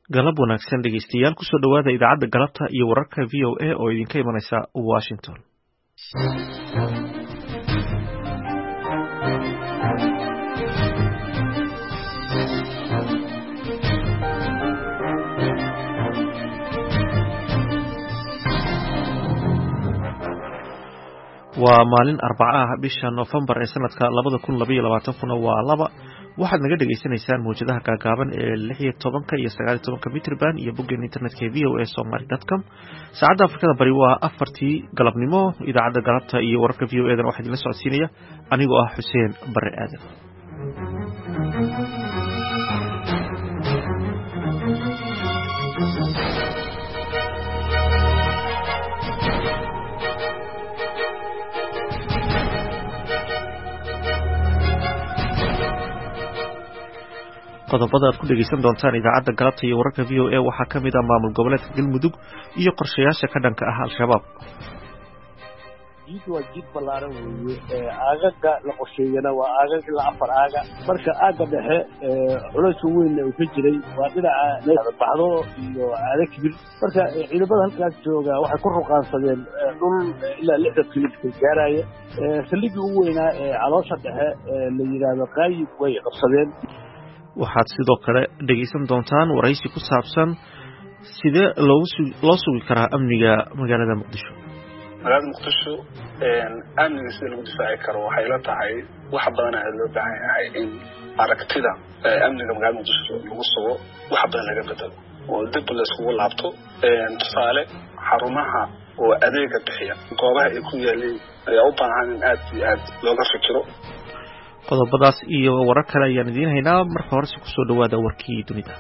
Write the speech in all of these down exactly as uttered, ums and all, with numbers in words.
galab wanaagsan dhegeystayaal kusoo dhawaada idaacadda galabta iyo wararka v o a oo idinka imanaysa Washington. waa maalin Arbaca ah bisha November ee sanadka labada kun laba iyo labaatan kuna waa laba waxaad naga dhageysanaysaan muujadaha gaagaaban ee lix iyo tobanka iyo sagaal iyo tobanka mitrban iyo boggan internetka v o a somali dot com. saacadda Afrikada Bari waa afartii galabnimo. idaacadda galabta iyo wararka v o a dan waxaa idinla socodsiinaya anigoo ah Xuseen Bare Aadan. qodobada aad ku dhageysan doontaan idaacadda galabta iyo wararka v o a waxaa ka mid ah maamul goboleedka Galmudug iyo qorshayaasha ka dhanka ah al-shabaab. jiid waa jiid ballaaran weeye aagaga la qorsheeyana waa aagag ilaa afar aaga marka aaga dhexe culays weyn uu ka jiray waa dhinaca baxdo iyo aada kibir marka ciidamada halkaas jooga waxay ku ruqaansadeen dhul ilaa lixdan kilomitir gaaraya saldhiggii ugu weynaa ee caloosha dhexe la yidhaahdo qaayib way qabsadeen. waxaad sidoo kale dhegeysan doontaan waraysi ku saabsan sidee loo sugi karaa amniga magaalada Muqdisho. magaalada Muqdisho amniga sida lagu difaaci karo waxay la tahay wax badan ayaa loo baahan yahay in aragtida amniga magaalada Muqdisho lagu sugo wax badan laga bedelo oo dib la isugu laabto. tusaale xarumaha oo adeega bixiya goobaha ay ku yaaleen ayaa u baahan in aad iyo aad looga fikiro. qodobadaas iyo warar kale ayaan idiin haynaa. marka hore si kusoo dhawaada warkii dunida.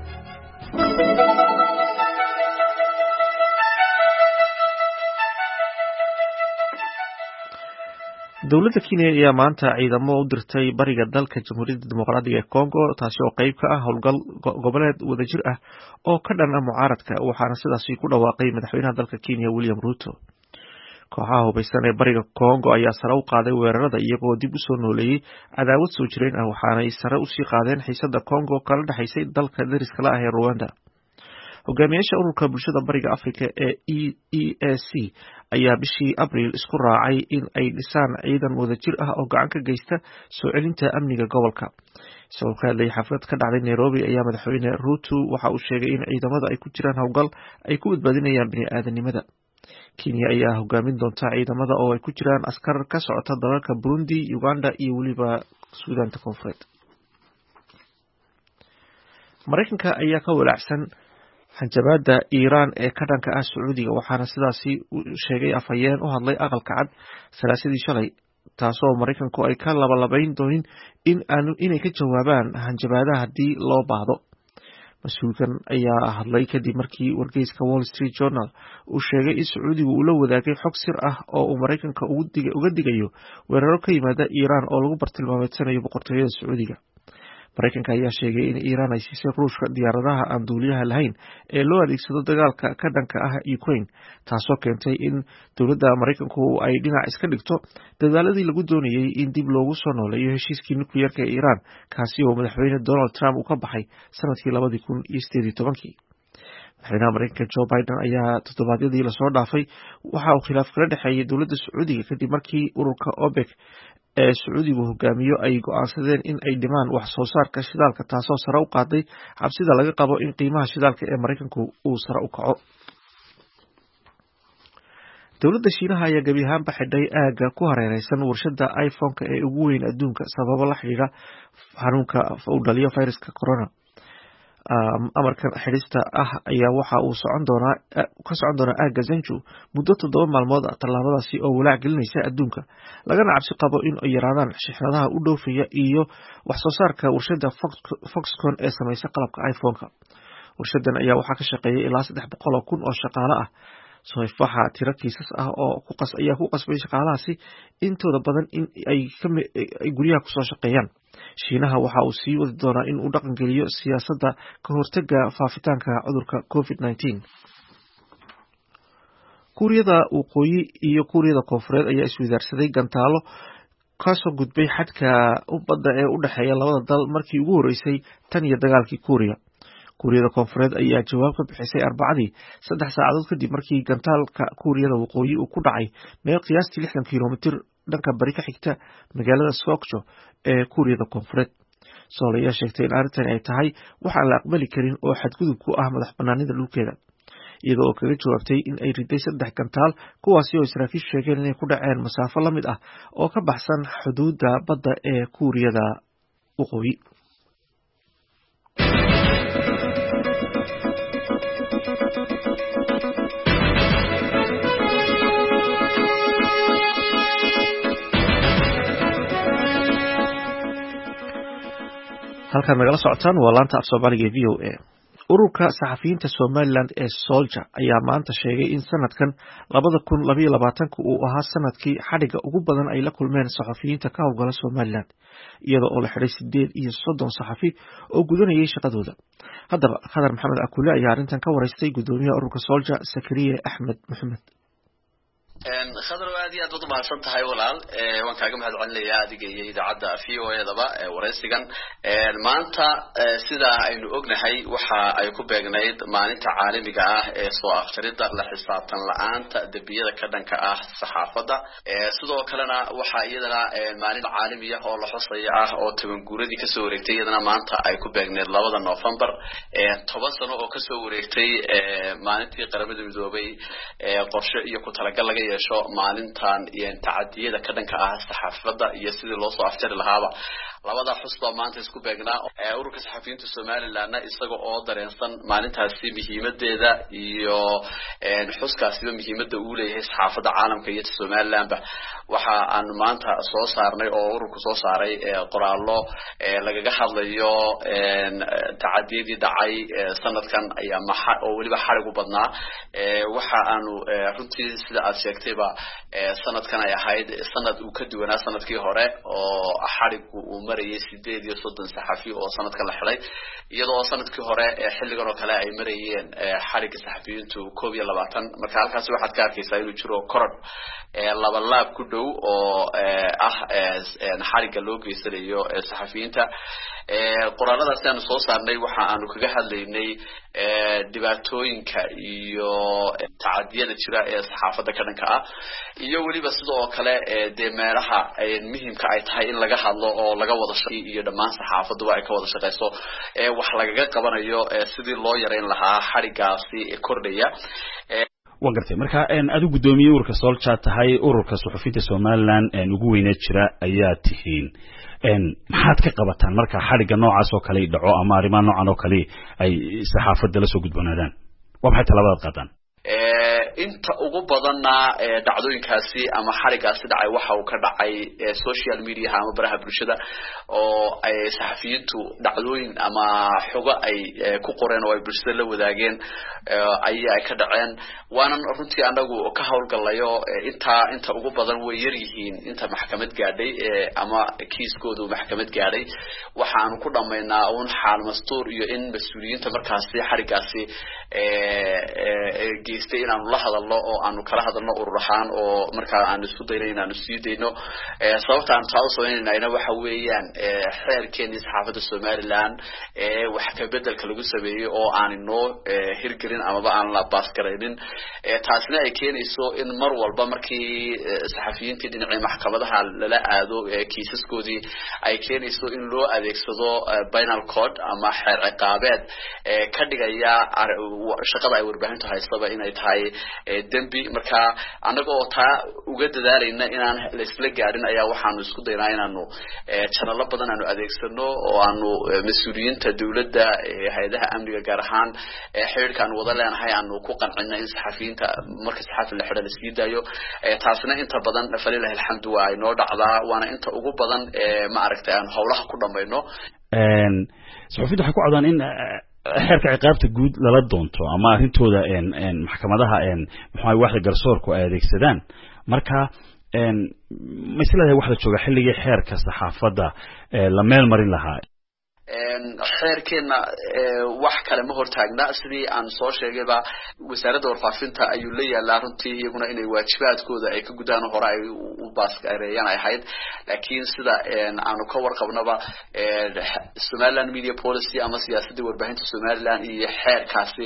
dowladda Kenya ayaa maanta ciidamo u dirtay bariga dalka Jamhuuriyadda Dimuqraadiga ee Congo taasi oo qayb ka ah howlgal goboleed wadajir ah oo ka dhan ah mucaaradka waxaana sidaas ku dhawaaqay madaxweynaha dalka Kenya William Ruto. kooxaha hubeysan ee bariga Congo ayaa sare u qaaday weerarada iyagoo dib u soo nooleeyay cadaawad soo jireen ah waxaana ay sare u sii qaadeen xiisadda Congo kala dhaxaysay dalka dariska la ah ee Rwanda. hogaamiyaasha ururka bulshada bariga Afrika ee E A C ayaa bishii Abriil isku raacay in ay dhisaan ciidan wadajir ah oo gacan ka geysta soo celinta amniga gobolka. isagoo ka hadlayay xaflad ka dhacday Nairobi ayaa madaxweyne Ruto waxa uu sheegay in ciidamada ay ku jiraan howlgal ay ku badbaadinayaan bini'aadanimada. Kenya ayaa hogaamin doonta ciidamada oo ay ku jiraan askar ka socota dalalka Burundi, Uganda iyo weliba Suudaanta Koonfureed. Mareykanka ayaa ka walaacsan hanjabaadda Iiraan ee ka dhanka ah Sacuudiga waxaana sidaasi sheegay afhayeen u hadlay aqalka cad salaasadii shalay taasoo Mareykanku ay ka labalabayn doonin in aanu inay ka jawaabaan hanjabaadaha haddii loo baahdo. mas-uulkan ayaa hadlay kadib markii wargeyska Wall Street Journal uu sheegay in Sacuudigu uu la wadaagay xog sir ah oo uu Mareykanka uga digayo weeraro ka yimaada Iiraan oo lagu bartilmaameedsanayo boqortooyada Sacuudiga. Mareykanka ayaa sheegay in Iiraan ay siisay Ruushka diyaaradaha aan duuliyaha lahayn ee loo adeegsado dagaalka ka dhanka ah Ukraine taasoo keentay in dowladda Mareykanku ay dhinac iska dhigto dadaaladii lagu doonayay in dib loogu soo nooleeyo heshiiskii nukliyeerka ee Iiraan kaasi oo madaxweyne Donald Trump uu ka baxay sanadkii labada kun iyo sideed iyo tobankii. madaxweynaha Mareykanka Joe Biden ayaa toddobaadyadii lasoo dhaafay waxa uu khilaaf kala dhexeeyay dowladda Sacuudiga kadib markii ururka OPEC ee Sacuudigu hogaamiyo ay go'aansadeen in ay dhimaan wax soo saarka shidaalka taasoo sare u qaaday cabsida laga qabo in qiimaha shidaalka ee Mareykanku uu sare u kaco. dowladda Shiinaha ayaa gabi ahaanba xidhay aagga ku hareeraysan warshadda iPhone-ka ee ugu weyn adduunka sababo la xiriira xanuunka uu dhaliyo fayraska corona. amarkan xidhista ah ayaa waxa uu socon doonaa ka socon doonaa aagga Zanju muddo toddoba maalmood ah. tallaabadaasi oo walaac gelinaysa adduunka lagana cabsi qabo in ay yaraadaan shixnadaha u dhoofaya iyo wax soo saarka warshadda Foxconn ee samaysa qalabka iPhone-ka. warshadan ayaa waxaa ka shaqeeyay ilaa saddex boqol oo kun oo shaqaale ah. soofaxa tiro kiisas ah oo ku qas ayaa ku qasbay shaqaalahaasi intooda badan in ay guryaha kusoo shaqeeyaan. Shiinaha waxa uu sii wadi doonaa in uu dhaqan geliyo siyaasadda ka hortagga faafitaanka cudurka covid nineteen. Kuuriyada Waqooyi iyo Kuuriyada Koonfureed ayaa isweydaarsaday gantaalo kasoo gudbay xadka badda ee u dhaxeeya labada dal markii ugu horeysay tan iyo dagaalkii Kuuriya. kuuriyada koonfureed ayaa jawaab ka bixisay arbacadii saddex saacadood kadib markii gantaalka kuuriyada waqooyi uu ku dhacay meel qiyaastii lixdan kilomitir dhanka bari ka xigta magaalada Sokcho ee kuuriyada koonfureed. Seoul ayaa sheegtay in arrintan ay tahay wax aan la aqbali karin oo xadgudub ku ah madax bannaanida dhulkeeda, iyada oo kaga jawaabtay in ay riday saddex gantaal kuwaasi oo saraakiishu sheegeen inay ku dhaceen masaafo la mid ah oo ka baxsan xuduudda badda ee kuuriyada waqooyi. halkan nagala socotaan waa laanta af Soomaaliga ee V O A. ururka saxafiyiinta Somaliland ee Soldier ayaa maanta sheegay in sanadkan labada kun labayo labaatanka uu ahaa sanadkii xadhiga ugu badan ay la kulmeen saxafiyiinta ka howlgala Somaliland, iyada oo la xiray sideed iyo soddon saxafi oo gudanayay shaqadooda. haddaba Khadar Maxamed Akule ayaa arrintan ka waraystay gudoomiyaha ururka Soldier Sakariye Axmed Maxamed. khadar aad iyo aad wada mahadsan tahay walaal, waan kaaga mahad celinayaa adiga iyo idaacadda V O A-daba waraysigan. maanta sida aynu ognahay waxa ay ku beegnayd maalinta caalamiga ah ee soo afjarida la xisaabtan la'aanta dembiyada ka dhanka ah saxaafadda. sidoo kalena waxa iyadana maalin caalami ah oo la xusayo ah oo toban guuradii kasoo wareegtay iyadana maanta ay ku beegnayd labada November, toban sano oo kasoo wareegtay maalintii qaramada midoobay qorshe iyo ku talagal laga yeesho maalintan iyo tacadiyada ka dhanka ah saxaafadda iyo sidii loo soo afjari lahaaba. labada xusba maanta isku beegnaa ururka saxafiyiinta Somaliland isaga oo dareensan maalintaasi muhiimadeeda iyo xuskaasiba muhiimada uu leeyahay saxaafadda caalamka iyo Somalilandba. waxa aan maanta soo saarnay oo ururku soo saaray qoraallo lagaga hadlayo tacadiyadii dhacay sanadkan ayaa maxaa oo waliba xarig u badnaa. waxa aanu runtii sida aad sheegtayba sanadkan ay ahayd sanad uu ka duwanaa sanadkii hore oo xarigu uu marayay sideed iyo soddon saxafi oo sanadkan la xiray, iyadoo sanadkii hore xilligan oo kale ay marayeen xariga saxafiyiintu koob iyo labaatan. marka halkaas waxaad ka arkaysaa inuu jiro koror laba laab ku dhow oo ah xariga loo geysanayo saxafiyiinta. qoraaladaas aan soo saarnay waxa aanu kaga hadlaynay dhibaatooyinka iyo tacadiyada jira ee saxaafadda ka dhanka ah, iyo waliba sidoo kale de meelaha muhiimka ay tahay in laga hadlo oo laga wada shaqeeyo iyo dhammaan saxaafaddu ay ka wada shaqeyso ee wax lagaga qabanayo sidii loo yareyn lahaa xarigaasi kordhaya. waan gartay marka adigu gudoomiye ururka Soldier tahay, ururka suxufiyiinta Somaliland ugu weyneed jira ayaa tihiin, maxaad ka qabataan marka xariga noocaas oo kale dhaco ama arrimaha noocan oo kale ay saxaafadda la soo gudbanaadaan? waa maxay talaabada qaadaan? inta ugu badanna dhacdooyinkaasi ama xarigaasi dhacay waxa uu ka dhacay social media ama baraha bulshada oo ay saxafiyiintu dhacdooyin ama xogo ay ku qoreen oo ay bulshada la wadaageen ayaa ka dhaceen. waana runtii anagu ka howlgalayo inta inta ugu badan way yar yihiin inta maxkamad gaadhay ama kiiskoodu maxkamad gaadhay. waxaan ku dhameynaa uun xaal mastuur iyo in mas'uuliyiinta markaasi xarigaasi geystay inaanu la hadalno oo aanu kala hadalno urur ahaan oo markaa aanu isku dayno inaanu sii dayno. sababta aan taa u sameynayna waxa weeyaan xeerkeennii saxaafadda Somaliland ee wax ka bedelka lagu sameeyay oo aan inoo hirgelin amaba aan la baasgaraynin. taasina ay keenayso in mar walba markii saxafiyiintii dhinacii maxkamadaha lala aado kiisaskoodii ay keenayso in loo adeegsado penal code ama xeer ciqaabeed ka dhigaya shaqada ay warbaahintu haystaba inay tahay dembi. marka anaga oo taa uga dadaalayna inaan la isla gaarin ayaa waxaanu isku daynaa inaanu channel badan aanu adeegsano oo aanu mas'uuliyiinta dawladda hay'adaha amniga gaar ahaan xiriirka aan wada leenahay aanu ku qancino in saxafiyiinta marka saxafi la xidhan isii daayo. taasina inta badan falilahi alxamdu waa ay noo dhacdaa, waana inta ugu badan ma aragtay aan howlaha ku dhamayno. saxafiyiintu waxay ku codaan in xeerka ciqaabta guud lala doonto ama arrintooda maxkamadaha maxay waxda garsoorku ay adeegsadaan. marka ma isleedahay waxa la jooga xilligii xeerka saxaafadda la meel marin lahaa? xeerkeena wax kale ma hortaagna sidii aan soo sheegayba wasaaradda warfaafinta ayuu la yaalaa runtii iyaguna inay waajibaadkooda ay ka gudaan hore ay u baaskareeyaan ay ahayd laakiin sida aanu ka warqabnaba Somaliland Media Policy ama siyaasadda warbaahinta Somaliland iyo xeerkaasi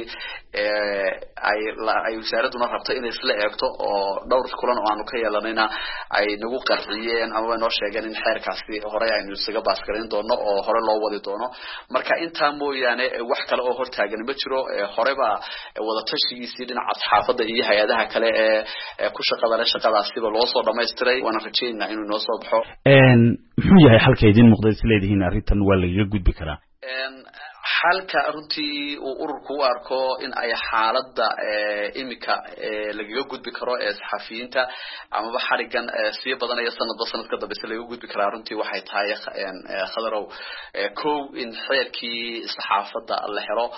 ay ay wasaaraduna rabto inay isla eegto oo dhowr kulan oo aanu ka yeelanayna ay nagu qarxiyeen ama noo sheegeen in xeerkaasi hore aynu isaga baaskareyn doono oo hore loo wadi doono marka inta mooyaane wax kale oo hortaagan ma jiro horeba wada tashigiisii dhinaca saxaafadda iyo hay'adaha kale ee ku shaqada leh shaqadaasiba loo soo dhameystiray wana rajaynaynaa inuu noo soo baxo een muxuu yahay halka idin muuqda isleedihiin arrintan waa laga gudbi karaa halka runtii uu ururku u arko in ay xaaladda imika laga gudbi karo ee saxafiyiinta ama xarigan si badan ay sanadba sanadka dambe laga gudbi karaa runtii waxay tahay khadarow kow in xeerkii saxaafadda la helo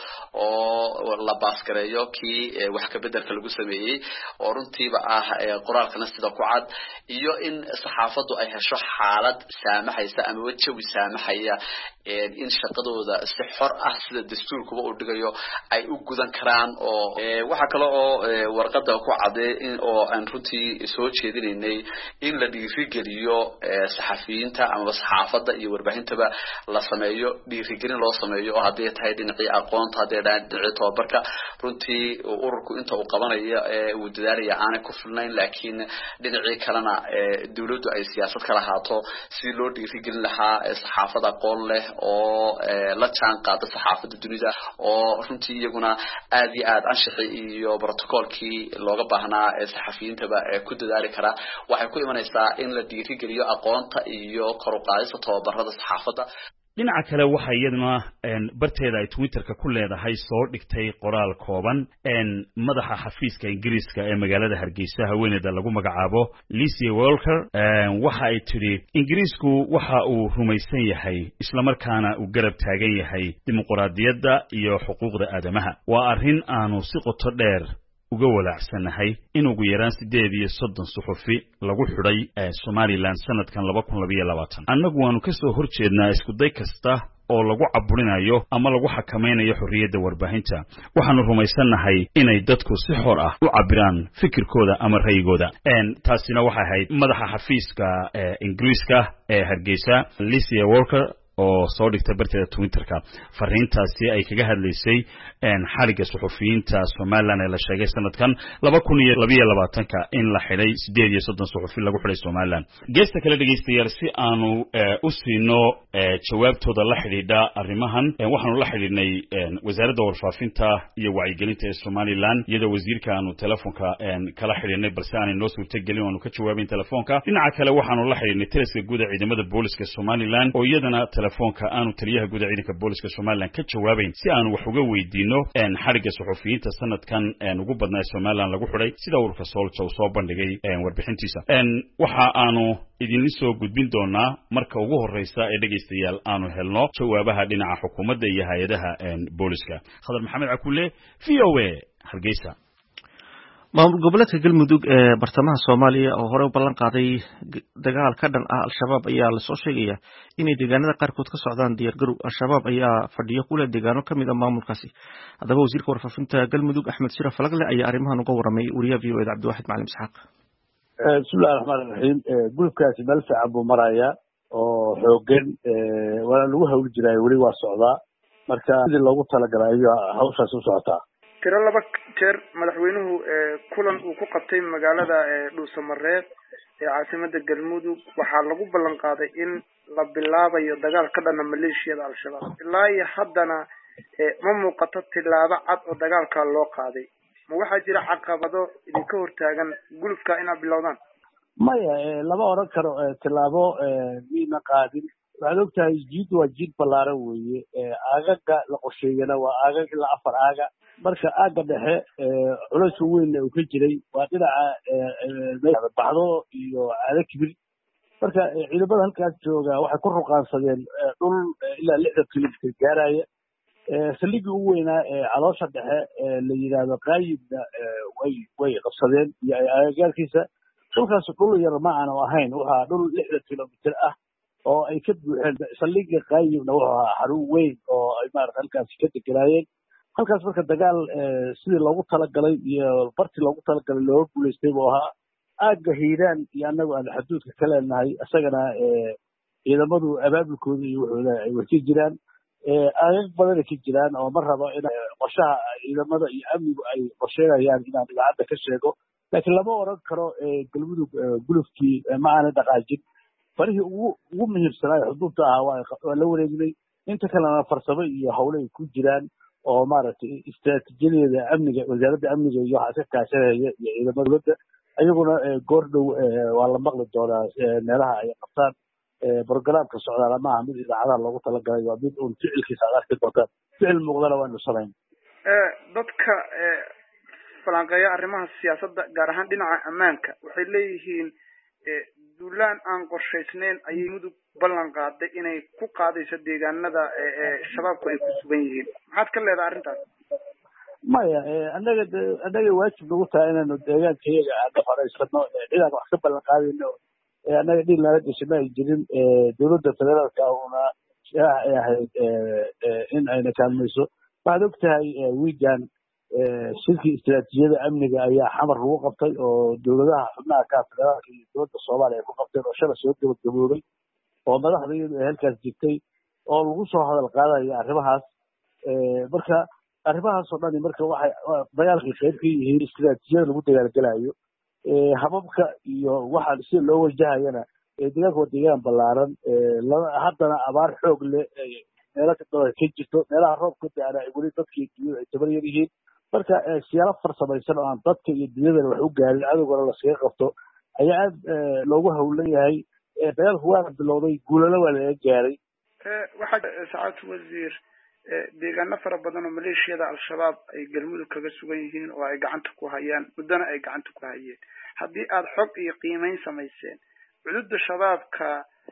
oo la baaskareeyo kii wax ka bedelka lagu sameeyay oo runtiiba ah qoraalkana sida ku cad iyo in saxaafaddu ay hesho xaalad saamaxaysa ama wajawi saamaxaya in shaqadooda si xor ah sida dastuurkuba uu dhigayo ay u gudan karaan oo waxa kale oo warqada ku caday in oo aan runtii soo jeedinaynay in la dhiirigeliyo saxafiyiinta ama saxaafadda iyo warbaahintaba la sameeyo dhiirigelin loo sameeyo oo haddii tahay dhinacii aqoonta haddii dhinacii tababarka runtii ururku inta uu qabanayo uu dadaalaya aanay ku filnayn laakiin dhinacii kalena dawladdu ay siyaasad kala haato si loo dhiirigelin lahaa saxaafadda aqoon leh oo la jaan qaada saxaafadda dunida oo runtii iyaguna aad iyo aad anshaxi iyo protocolkii looga baahnaa ee saxafiyiintaba ku dadaali kara waxay ku imanaysaa in la dhiirigeliyo aqoonta iyo kor u qaadista tababarada saxaafadda dhinaca kale waxa iyaduna barteeda ay Twitterka ku leedahay soo dhigtay qoraal kooban een madaxa xafiiska Ingiriiska ee magaalada Hargeysa haweeneyda lagu magacaabo Lizzie Walker waxa ay tiri Ingiriisku waxa uu rumaysan yahay isla markaana uu garab taagan yahay dimuqraadiyadda iyo xuquuqda aadamaha waa arrin aanu si qoto dheer uga walaacsanahay in ugu yaraan sideed iyo soddon suxufi lagu xidhay ee Somaliland sanadkan laba kun iyo labaatan annagu waanu ka soo horjeednaa isku day kasta oo lagu caburinayo ama lagu xakamaynayo xorriyadda warbaahinta waxaanu rumaysanahay inay dadku si xor ah u cabiraan fikirkooda ama ra'yigooda een taasina waxa ahayd madaxa xafiiska ee Ingiriiska ee Hargeysa Lizzie Walker oo soo dhigtay barteeda Twitterka fariintaasi ay kaga hadlaysay een xariga suxufiyiinta Somaliland ee la sheegay sanadkan laba kun iyo labaatan ka in la xidhay sideed iyo soddon suxufi lagu xidhay Somaliland geesta kale dhageystayaal si aanu u siino jawaabtooda la xidhiidha arrimahan waxaanu la xidhiidhnay wasaaradda warfaafinta iyo wacyigelinta ee Somaliland iyadoo wasiirka aanu telefoonka kala xidhiidhnay balse aanay noo suurtagelin aanu ka jawaabin telefoonka dhinaca kale waxaanu la xidhiidhnay taliska guud ee ciidamada booliska Somaliland oo iyadana telefoonka aanu taliyaha guud ee ciidanka booliska Somaliland ka jawaabayn si aanu wax uga weydiino een xariga suxufiyiinta sanadkan een ugu badnaa Somaliland lagu xidhay sida ururka Solja uu soo bandhigay een warbixintiisa een waxa aanu idin soo gudbin doonaa marka ugu horeysa ee dhageystayaal aanu helno jawaabaha dhinaca xukuumadda iyo hay'adaha een booliska Khadar Maxamed Cakulle V O A Hargeysa maamul goboleedka galmudug ee bartamaha Soomaaliya oo hore u ballan qaaday dagaal ka dhan ah al-shabaab ayaa la soo sheegaya inay deegaanada qaarkood ka socdaan diyaar garow al-shabaab ayaa fadhiyo kule deegaano kamid ah maamulkaasi haddaba wasiirka warfaafinta galmudug Axmed Shira Falagle ayaa arrimahan uga waramay wariyaha V O A Cabdiwaxid Macalin Isxaaq bismillahi raxmaani raxiim gulubkaasi meel fiican buu marayaa oo xoogan waana lagu hawli jiray weli waa socdaa marka sidii loogu talagalay ayaa hawshaas u socotaa tiro laba jeer madaxweynuhu kulan uu ku qabtay magaalada Dhuusamareeb ee caasimadda Galmudug waxaa lagu ballan qaaday in la bilaabayo dagaal ka dhan ah maleeshiyada al-shabaab ilaa iyo haddana ma muuqato tilaabo cad oo dagaalka loo qaaday ma waxaa jira caqabado idinka hortaagan gulufka inaad bilowdaan maya lama oran karo tilaabo miina qaadin waxaad ogtahay jiid waa jiid ballaaran weeye aagaga la qorsheeyana waa aagag ilaa afar aaga marka aaga dhexe culays weyn uu ka jiray waa dhinaca baxdo iyo aada kibir marka ciidamada halkaas jooga waxay ku ruqaansadeen dhul ilaa lixdan kilomitir gaaraya saldhiggii ugu weynaa ee caloosha dhexe la yidhaahdo qaayibna way way qabsadeen iyo agagaarkiisa dhulkaas dhul yar ma aanu ahayn waxaa dhul lixdan kilomitir ah oo ay ka buuxeen saldhigga qaayibna wuxuu ahaa xarun weyn oo ay maarata halkaasi ka deganaayeen halkaas marka dagaal sidii loogu talagalay iyo bartii loogu talagalay looga guulaystay buu ahaa aagga hiiraan iyo annagu aan xuduudka ka leenahay isagana ciidamadu abaabulkooda iyo wuxuuda ay wajhi jiraan aagag badan ka jiraan oo ma rabo in qorshaha ciidamada iyo amnigu ay qorsheynayaan inaan idaacadda ka sheego laakiin lama oran karo galmudug gulufkii ma aanay dhaqaajin farihii ugu ugu muhiimsanaa xuduudta ahaa waa la wareegnay inta kalena farsamo iyo howle ay ku jiraan oo maaragtay istiraatiijiyadeeda amniga wasaaradda amniga iyo waxaa iska kaashanaya iyo ciidamada dowladda ayaguna goor dhow waa la maqli doonaa meelaha ay qabtaan brogramka socdaala maaha mid idaacadaha loogu talagalay waa mid uun ficilkiisa aad arki doontaan ficil muuqdana waanu samayn dadka falanqeeya arrimaha siyaasadda gaar ahaan dhinaca ammaanka waxay leeyihiin duulaan aan qorshaysnayn ayay mudug ballan qaaday inay ku qaadayso deegaanada shabaabku ay ku sugan yihiin maxaad ka leedahay arrintaas maya annaga annaga waajib nagu tahay inaynu deegaanka iyaga aan horeysano cidaan wax ka ballan qaadayno annaga dhil nala gashay ma ay jirin dowladda federaalka una ay ahayd in ayna kaalmayso waxaad og tahay wiigan shirkii istiraatiijiyada amniga ayaa xamar lagu qabtay oo dowladaha xubnaha ka federaalka iyo dowladda soomaaliya ay ku qabteen oo shala soo gabagaboobay oo madaxda iyadu ay halkaas jirtay oo lagu soo hadal qaadayo arrimahaas marka arrimahaas oo dhani marka waxay dagaalkii qayb ka yihiin istiraatiijiyada lagu dagaalgelayo hababka iyo waxa sida loo wajahayana deegaanka waa deegaan ballaaran haddana abaar xoog leh meelo kadaba ka jirto meelaha roobka da-ana ay weli dadkii dunyada ay tabar yar yihiin marka siyaalo farsamaysan oo aan dadka iyo dunyadana wax u gaarin cadowgana laskaga qabto ayaa aad loogu hawlan yahay dagaalku waana bilowday guulana waa laga gaaray waxaa sacaadatu wasiir deegaano fara badan oo maleeshiyada al-shabaab ay galmudug kaga sugan yihiin oo ay gacanta ku hayaan muddana ay gacanta ku hayeen haddii aada xog iyo qiimeyn samayseen cududda shabaabka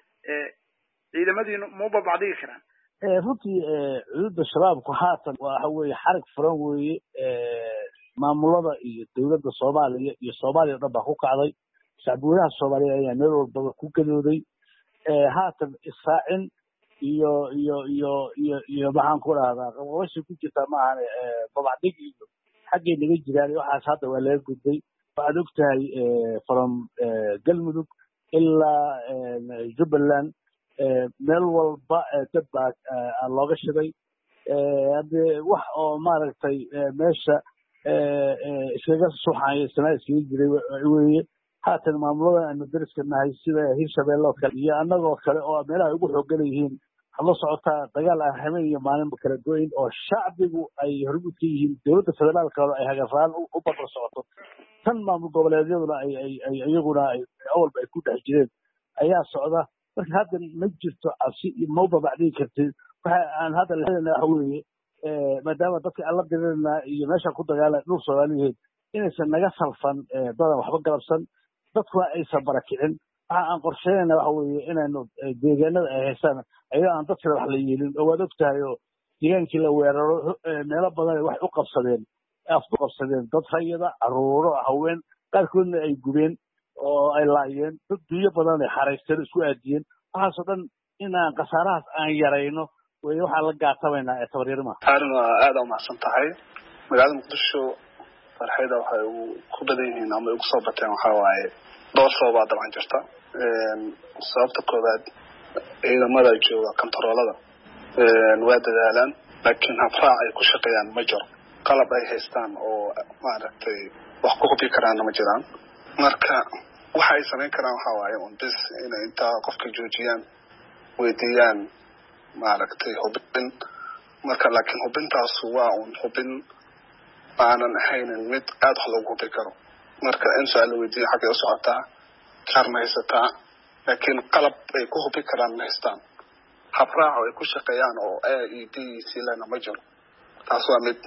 ciidamadiinu ma babacdigi karaan runtii cududda shabaabku haatan waxa weeye xarig furan weeye maamulada iyo dowladda soomaaliya iyo soomaaliya o dhan baa ku kacday shacbweynaha soomaaliya ayaa meel walbaba ku gadooday haatan israacin iyo iyo iyo iyo iyo maxaan ku dhahdaa qabqabasha ku jirtaa maahan babacdig iyo xaggay naga jiraan waxaas hadda waa laga gudbay waxaad og tahay from galmudug ilaa jubbaland meel walba dad baa looga shiday haddee wax oo maaragtay meesha iskaga suxayaysana iskaga jiray weye haatan maamulada aanu dariska nahay sida hirshabeelle oo kale iyo annagoo kale oo meelaha ugu xoogan yihiin waxaad la socotaa dagaal aan habeen iyo maalinba kala go-in oo shacbigu ay hormuud ka yihiin dowladda federaalkooda ay hagarraan u barbar socoto tan maamul goboleedyaduna ay ay iyaguna awalba ay ku dhex jireen ayaa socda marka hadda ma jirto cabsi iyo ma babacdigi kartid waxa aan hadda leedahay waxa weeye maadaama dadka aan la dirirna iyo meesha ku dagaala dhul soomaaliyeed inaysan naga salfan dadan waxba galabsan dadkuna aysan barakicin waxa aan qorsheynayna waxa weeye inaynu deegaanada ay haystaan ayadoo aan dad kale wax la yeelin oo waad og tahay oo deegaankii la weeraro meelo badan wax u qabsadeen afku qabsadeen dad rayada caruuro haween qaarkoodna ay gubeen oo ay laayeen dad duuyo badan ay xaraysteen isku aadiyeen waxaasoo dhan inaan khasaarahaas aan yarayno way waxaan la gaatabaynaa ee tabaryarima taarin waa aada umahadsan tahay magaalada muqdisho farxayda waxay ku badan yihiin ama ugu soo bateen waxaa waaye dhowr sababaa dabcan jirta sababta koowaad ciidamada jooga kontaroolada waa dadaalaan laakiin habraac ay ku shaqeeyaan ma jiro qalab ay haystaan oo maaragtay wax ku hubi karaanna ma jiraan marka waxa ay samayn karaan waxaa waaye un bis inay intaa qofka joojiyaan weydiiyaan maaragtay hubin marka laakiin hubintaasu waa un hubin aanan ahaynin mid aada wax loogu hubi karo marka in su-aal la weydiiyo xaggay u socotaa kaar ma haysataa laakiin qalab ay ku hubi karaan ma haystaan habraac ay ku shaqeeyaan oo a e d silana ma jiro taas waa mid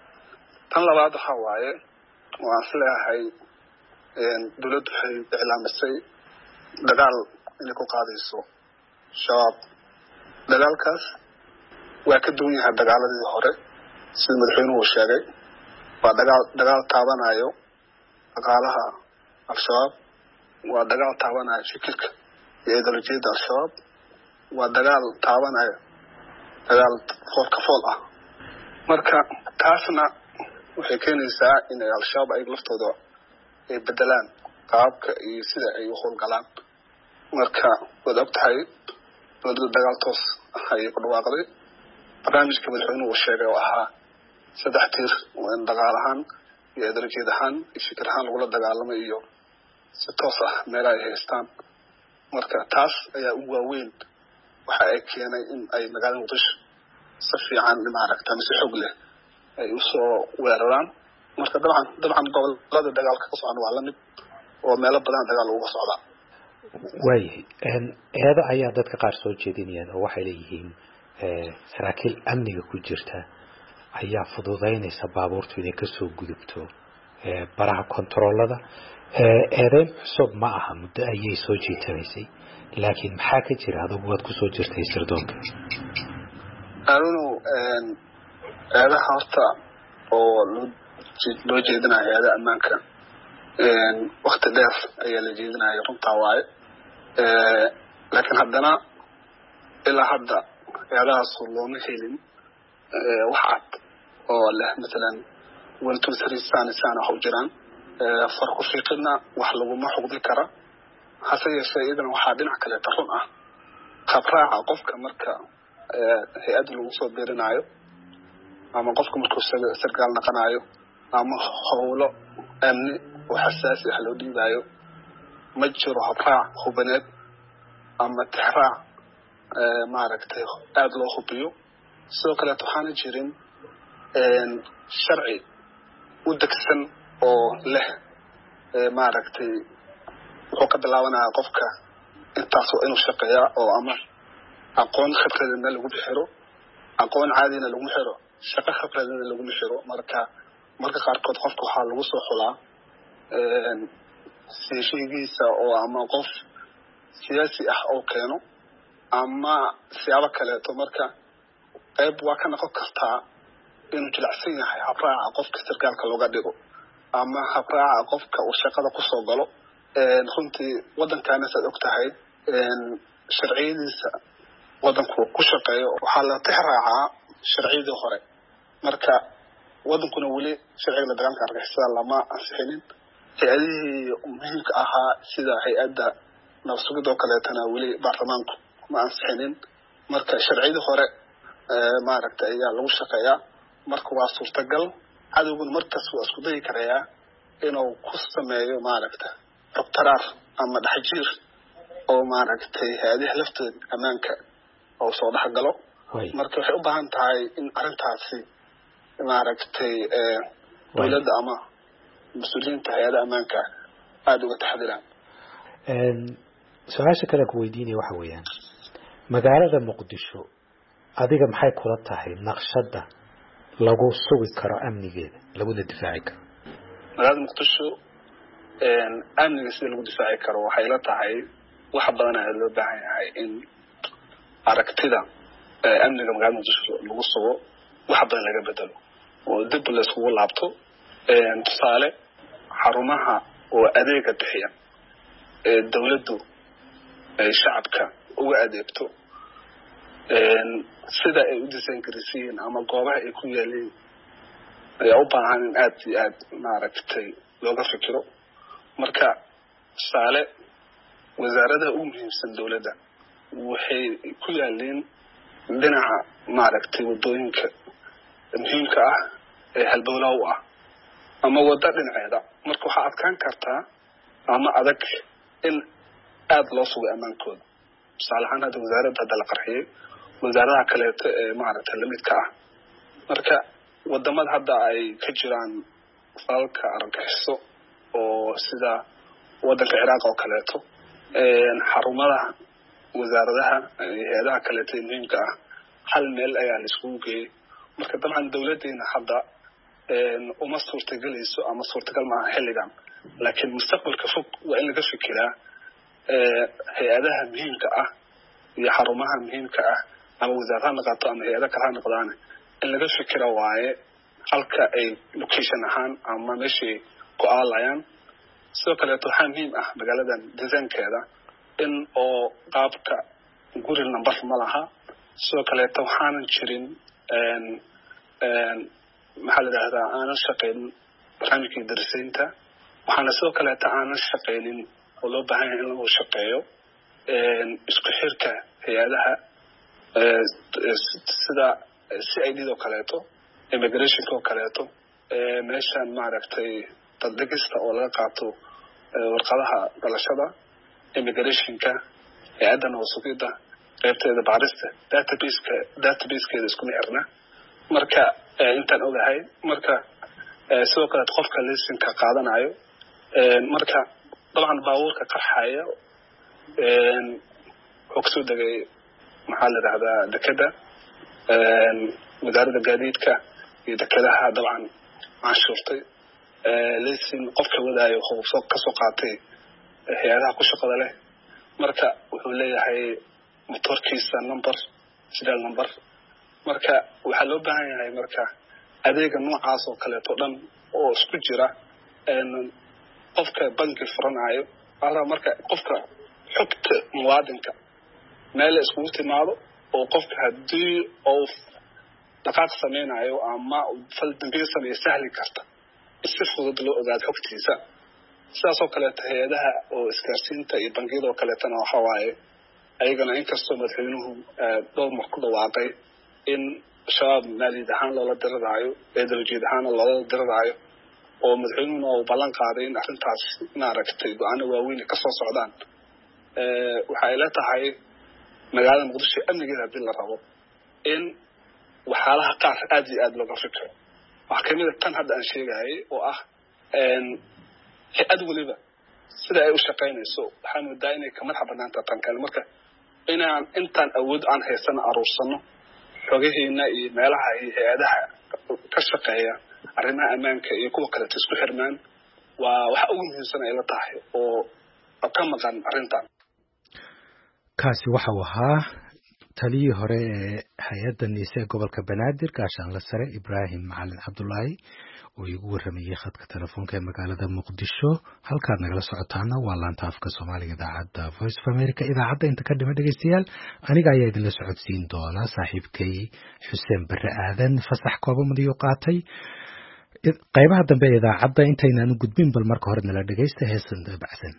tan labaad waxaa waaye waan is leeyahay dowladdu waxay iclaamisay dagaal inay ku qaadayso shabaab dagaalkaas waa ka duwan yahay dagaaladii hore sida madaxweynuhu sheegay waa dagaal dagaal taabanayo dhaqaalaha al-shabaab waa dagaal taabanayo fikirka iyo ideolojiyadda al-shabaab waa dagaal taabanayo dagaal foolka fool ah marka taasna waxay keenaysaa in al-shabaab ay laftooda ay bedelaan qaabka iyo sida ay u howlgalaan marka waad ogtahay dowladda dagaal toos ayay ku dhawaaqday barnaamijka madaxweynuhu uu sheegay oo ahaa saddex tiir oo in dagaal ahaan iyo idarajeed ahaan iyo fikir ahaan lagula dagaalamo iyo si toos ah meelaha ay haystaan marka taas ayaa ugu waaweyn waxa ay keenay in ay magaalada muqdisho si fiican maaragta mise xoog leh ay usoo weeraraan marka dabcan dabcan gobolada dagaalka ka socon waa la mid oo meelo badan dagaal uga socda waayahay eeda ayaa dadka qaar soo jeedinayaan oo waxay leeyihiin saraakiil amniga ku jirta ayaa fududaynaysa baabuurtu inay kasoo gudubto baraha kontaroolada eedeyn cusub ma aha muddo ayay soo jiitanaysay laakiin maxaa ka jira adugu waad kusoo jirtay sirdoonka aanu eedaha horta oo loo jeedinayo eedaha ammaanka wakti dheer ayaa la jeedinaya runtaa waaye laakiin haddana ilaa hadda eedahaas looma helin wax cad oo leh masalan one two three sani sana waxa u jiraan farku fiiqidna wax laguma xugdi kara hase yeeshee iyadana waxaa dhinac kaleeta run ah qabraaca qofka marka hay-adda lagu soo biirinayo ama qofka markuu sargaal naqanayo ama howlo amni oo xasaasi ah loo dhiibayo ma jiro habraac hubaneed ama tixraac maaragtay aada loo hubiyo sidoo kaleeto waxaana jirin sharci u degsan oo leh maaragtay wuxuu ka bilaabanayaa qofka intaas waa inuu shaqeeyaa oo ama aqoon khibradina lagu bixiro aqoon caadina lagu xiro shaqo khibradina lagu bixiro marka marka qaarkood qofka waxaa lagu soo xulaa siyaashigiisa oo ama qof siyaasi ah oo keeno ama siyaabo kaleeto marka qayb waa ka noqon kartaa inuu jilicsan yahay habraaca qofka sargaalka looga dhigo ama habraaca qofka uu shaqada kusoo galo runtii waddankaana saad og tahay sharciyadiisa waddanku ku shaqeeyo waxaa la tixraacaa sharciyadii hore marka waddankuna weli sharciga la dagaalka argixisada lama ansixinin hay-adihii muhiimka ahaa sida hay-adda nabsugid oo kaleetana weli baarlamaanku ma ansixinin marka sharciyadii hore maaragta ayaa lagu shaqeeyaa marka waa suurtagal cadowguna markaas waa isku dayi karayaa inuu ku sameeyo maaragta xogtaraar ama dhexjiir oo maaragtay hay-adaha laftooda ammaanka oo soo dhex galo marka waxay u baahan tahay in arrintaasi maaragtay dowladda ama mas-uuliyiinta hay-adaha ammaanka aada uga taxdiraan su-aasha kale ku weydiinaya waxa weeyaan magaalada muqdisho adiga maxay kula tahay naqshada lagu sugi karo amnigeeda laguna difaaci karo magaalada muqdisho amniga sida lagu difaaci karo waxay la tahay wax badan ayaa loo baahan yahay in aragtida amniga magaalada muqdisho lagu sugo wax badan laga bedelo oo dib la iskugu laabto tusaale xarumaha oo adeega bixiya ee dowladdu ay shacabka uga adeegto sida ay u design garisiin ama goobaha ay ku yaaleen ayaa u baahan in aad iyo aad maaragtay looga fikiro marka tusaale wasaaradaha ugu muhiimsan dowladda waxay ku yaaleen dhinaca maaragtay waddooyinka muhiimka ah ee halbowlaha u ah ama wadda dhinaceeda marka waxaa adkaan kartaa ama adag in aada loo sugo ammaankooda tusaale ahaan hadda wasaaradda hadda la qarxiyey wasaaradaha kaleeto ee maaragtay lamidka ah marka wadamada hadda ay ka jiraan falalka argagixiso oo sida waddanka ciraaq oo kaleeto xarumadaha wasaaradaha hay-adaha kaleeto ee muhiimka ah hal meel ayaa la iskugu geeyey marka dabcan dowladdeena hadda uma suurtagelayso ama suurtagal maaha xilligan laakiin mustaqbalka fog waa in laga fikiraa hay-adaha muhiimka ah iyo xarumaha muhiimka ah ama wasaar ha noqoto ama hay-ada kale ha noqdaan in laga fikira waaye halka ay location ahaan ama meeshay ku aalayaan sidoo kaleeto waxaa muhiim ah magaaladan desaankeeda in oo qaabka guri number ma laha sidoo kale waxaanan jirin een een maxaa la yiraahdaa aanan shaqeyn barnaamijkii darasiinta waxaana sidoo kale aanan shaqeynin oo loo baahan yahay in lagu shaqeeyo een isku xirka hay'adaha ee sida C I D oo kaleeto immigration oo kaleeto ee meeshan maaragtay tadbiqista oo laga qaato warqadaha dhalashada immigration-ka hay'adan oo sugida qaybteeda baarista database-ka database-keeda isku xirna marka intaan ogahay marka sidoo kale qofka license-ka qaadanayo marka dabcan baabuurka qarxaya een xogso dagay maxaa la yiraahdaa dekada een wasaaradda gaadiidka iyo dekadaha dabcan canshuurtay license qofka wadaayo wuxuu ka soo qaatay hay'adaha ku shaqada leh marka wuxuu leeyahay motorkiisa number serial number marka waxa loo baahan yahay marka adeega noocaas oo kale to dhan oo isku jira een qofka banki furanayo ala marka qofka xogta muwaadinka meel isku timaado oo qofka hadii oo dhaqaaq sameynayo ama fal dambiye sameeyo sahli karta si fudud loo ogaado xogtiisa sidaas oo kale hay'adaha oo isgaarsiinta iyo bangiyada oo kale tan waxa waaye ayagana inkastoo madaxweynuhu dhowr mar ku dhawaaqay in shabaab maaliyad ahaan loola diradayo ideoloojiyad ahaan loola diradayo oo madaxweynuhu uu ballan qaaday in arrintaas maaragtay go'aano waaweyn ka soo socdaan ee waxa ay la tahay magaalada Muqdisho amnigeeda hadii la rabo in waxaalaha qaar aad iyo aad looga fikiro waxa kamid ah tan hadda aan sheegay oo ah een hay'ad waliba sida ay u shaqeynayso waxaan moodaa inay ka madax banaanta tan kale marka inaan intaan awood aan haysan aruursano xogaheena iyo meelaha hay'adaha ka shaqeeya arrimaha ammaanka iyo kuwa kale isku xirmaan waa waxa ugu muhiimsan ay la tahay oo ka maqan arrintan kaasi waxa uu ahaa taliyii hore ee hay'adda niise gobolka Banaadir gaashaan la sare Ibrahim Macalin Cabdullaahi oo igu waramayay khadka telefoonka ee magaalada Muqdisho halkaad nagala socotaana waa laanta afka Soomaaliga idaacadda Voice of America idaacadda inta ka dhima dhageystayaal aniga ayaa idinla socodsiin doona saaxiibkay Xuseen Barre Aadan fasax koobamadiyo qaatay qaybaha dambe ee idaacadda intaynaan u gudbin bal marka hore nala dhageysta heesan dabacsan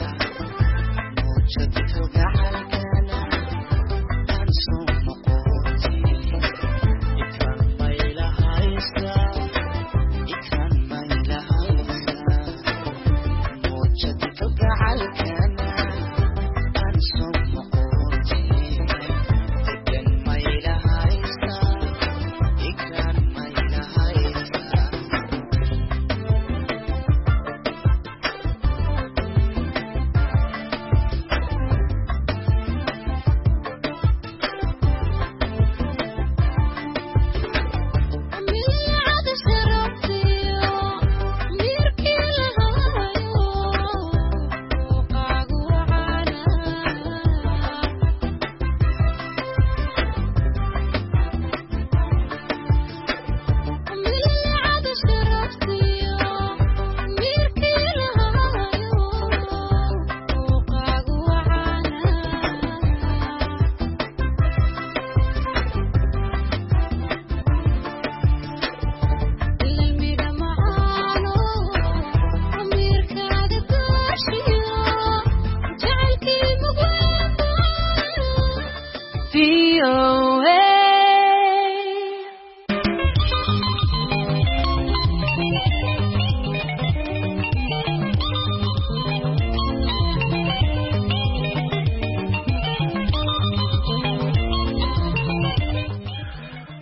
Shut the fuck up.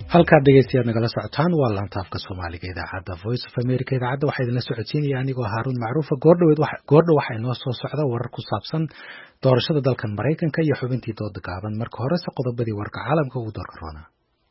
halkaad dhegeystayaad nagala socotaan waa laantaafka Soomaaliga idaacadda Voice of America idaacadda waxaa idinla socodsiinaya anigoo Haaruun Macruuf goordhaweed waxa goordhaw waxa inoo soo socda warar ku saabsan doorashada dalkan Mareykanka iyo xubintii dooda gaaban marka hore se qodobadii warka caalamka ugu doorka roona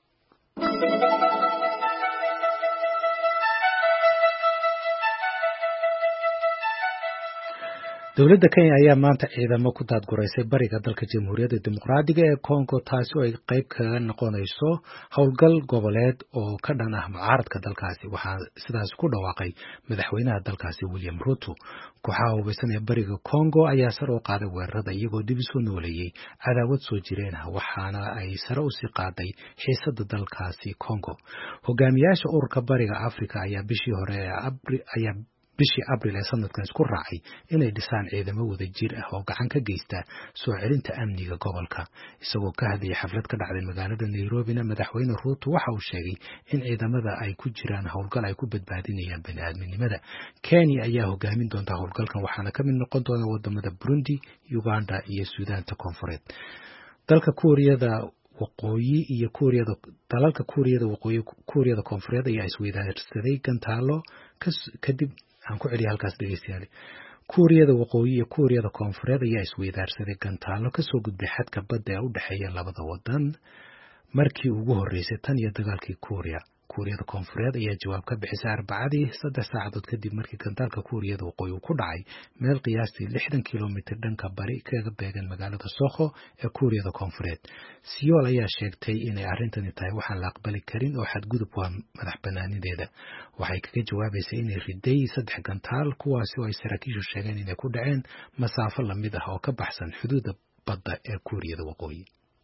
dowladda Kenya ayaa maanta ciidamo ku daadgureysay bariga dalka Jamhuuriyadda Dimuqraadiga ee Congo taasi oo ay qayb kaga noqonayso howlgal goboleed oo ka dhan ah mucaaradka dalkaasi waxaa sidaas ku dhawaaqay madaxweynaha dalkaasi William Ruto kooxaha hubeysan ee bariga Congo ayaa sare u qaaday weerarada iyagoo dib u soo nooleeyay cadaawad soo jireen ah waxaana ay sare u sii qaaday xiisadda dalkaasi Congo hogaamiyaasha ururka bariga Afrika ayaa bishii hore ee ayaa bishii Abriil ee sanadkan isku raacay inay dhisaan ciidamo wada jir ah oo gacan ka geysta soo celinta amniga gobolka isagoo ka hadlayay xaflad ka dhacday magaalada Nairobi madaxweyne Ruto waxa uu sheegay in ciidamada ay ku jiraan howlgal ay ku badbaadinayaan bani'aadminimada Kenya ayaa hogaamin doonta howlgalkan waxaana ka mid noqon doona wadamada Burundi, Uganda iyo Suudaanta Koonfureed dalka Kuuriyada waqooyi iyo Kuuriyada dalalka Kuuriyada waqooyi Kuuriyada Koonfureed ayaa isweydaarsaday gantaalo kadib aan ku celiyo halkaas dhegeystayaal Kuuriyada waqooyi iyo Kuuriyada Koonfureed ayaa isweydaarsaday gantaalo ka soo gudbay xadka badda ee u dhaxeeya labada wadan markii ugu horeysay tan iyo dagaalkii Kuuriya Kuuriyada Koonfureed ayaa jawaab ka bixisay Arbacadii saddex saacadood kadib markii gantaalka Kuuriyada waqooyi uu ku dhacay meel qiyaastii lixdan kiiloomitir dhanka bari kaga beegan magaalada Soho ee Kuuriyada Koonfureed Seoul ayaa sheegtay inay arrintani tahay waxaan la aqbali karin oo xadgudub waa madax banaanideeda waxay kaga jawaabaysay inay riday saddex gantaal kuwaasi oo ay saraakiishu sheegeen inay ku dhaceen masaafo la mid ah oo ka baxsan xuduudda badda ee Kuuriyada waqooyi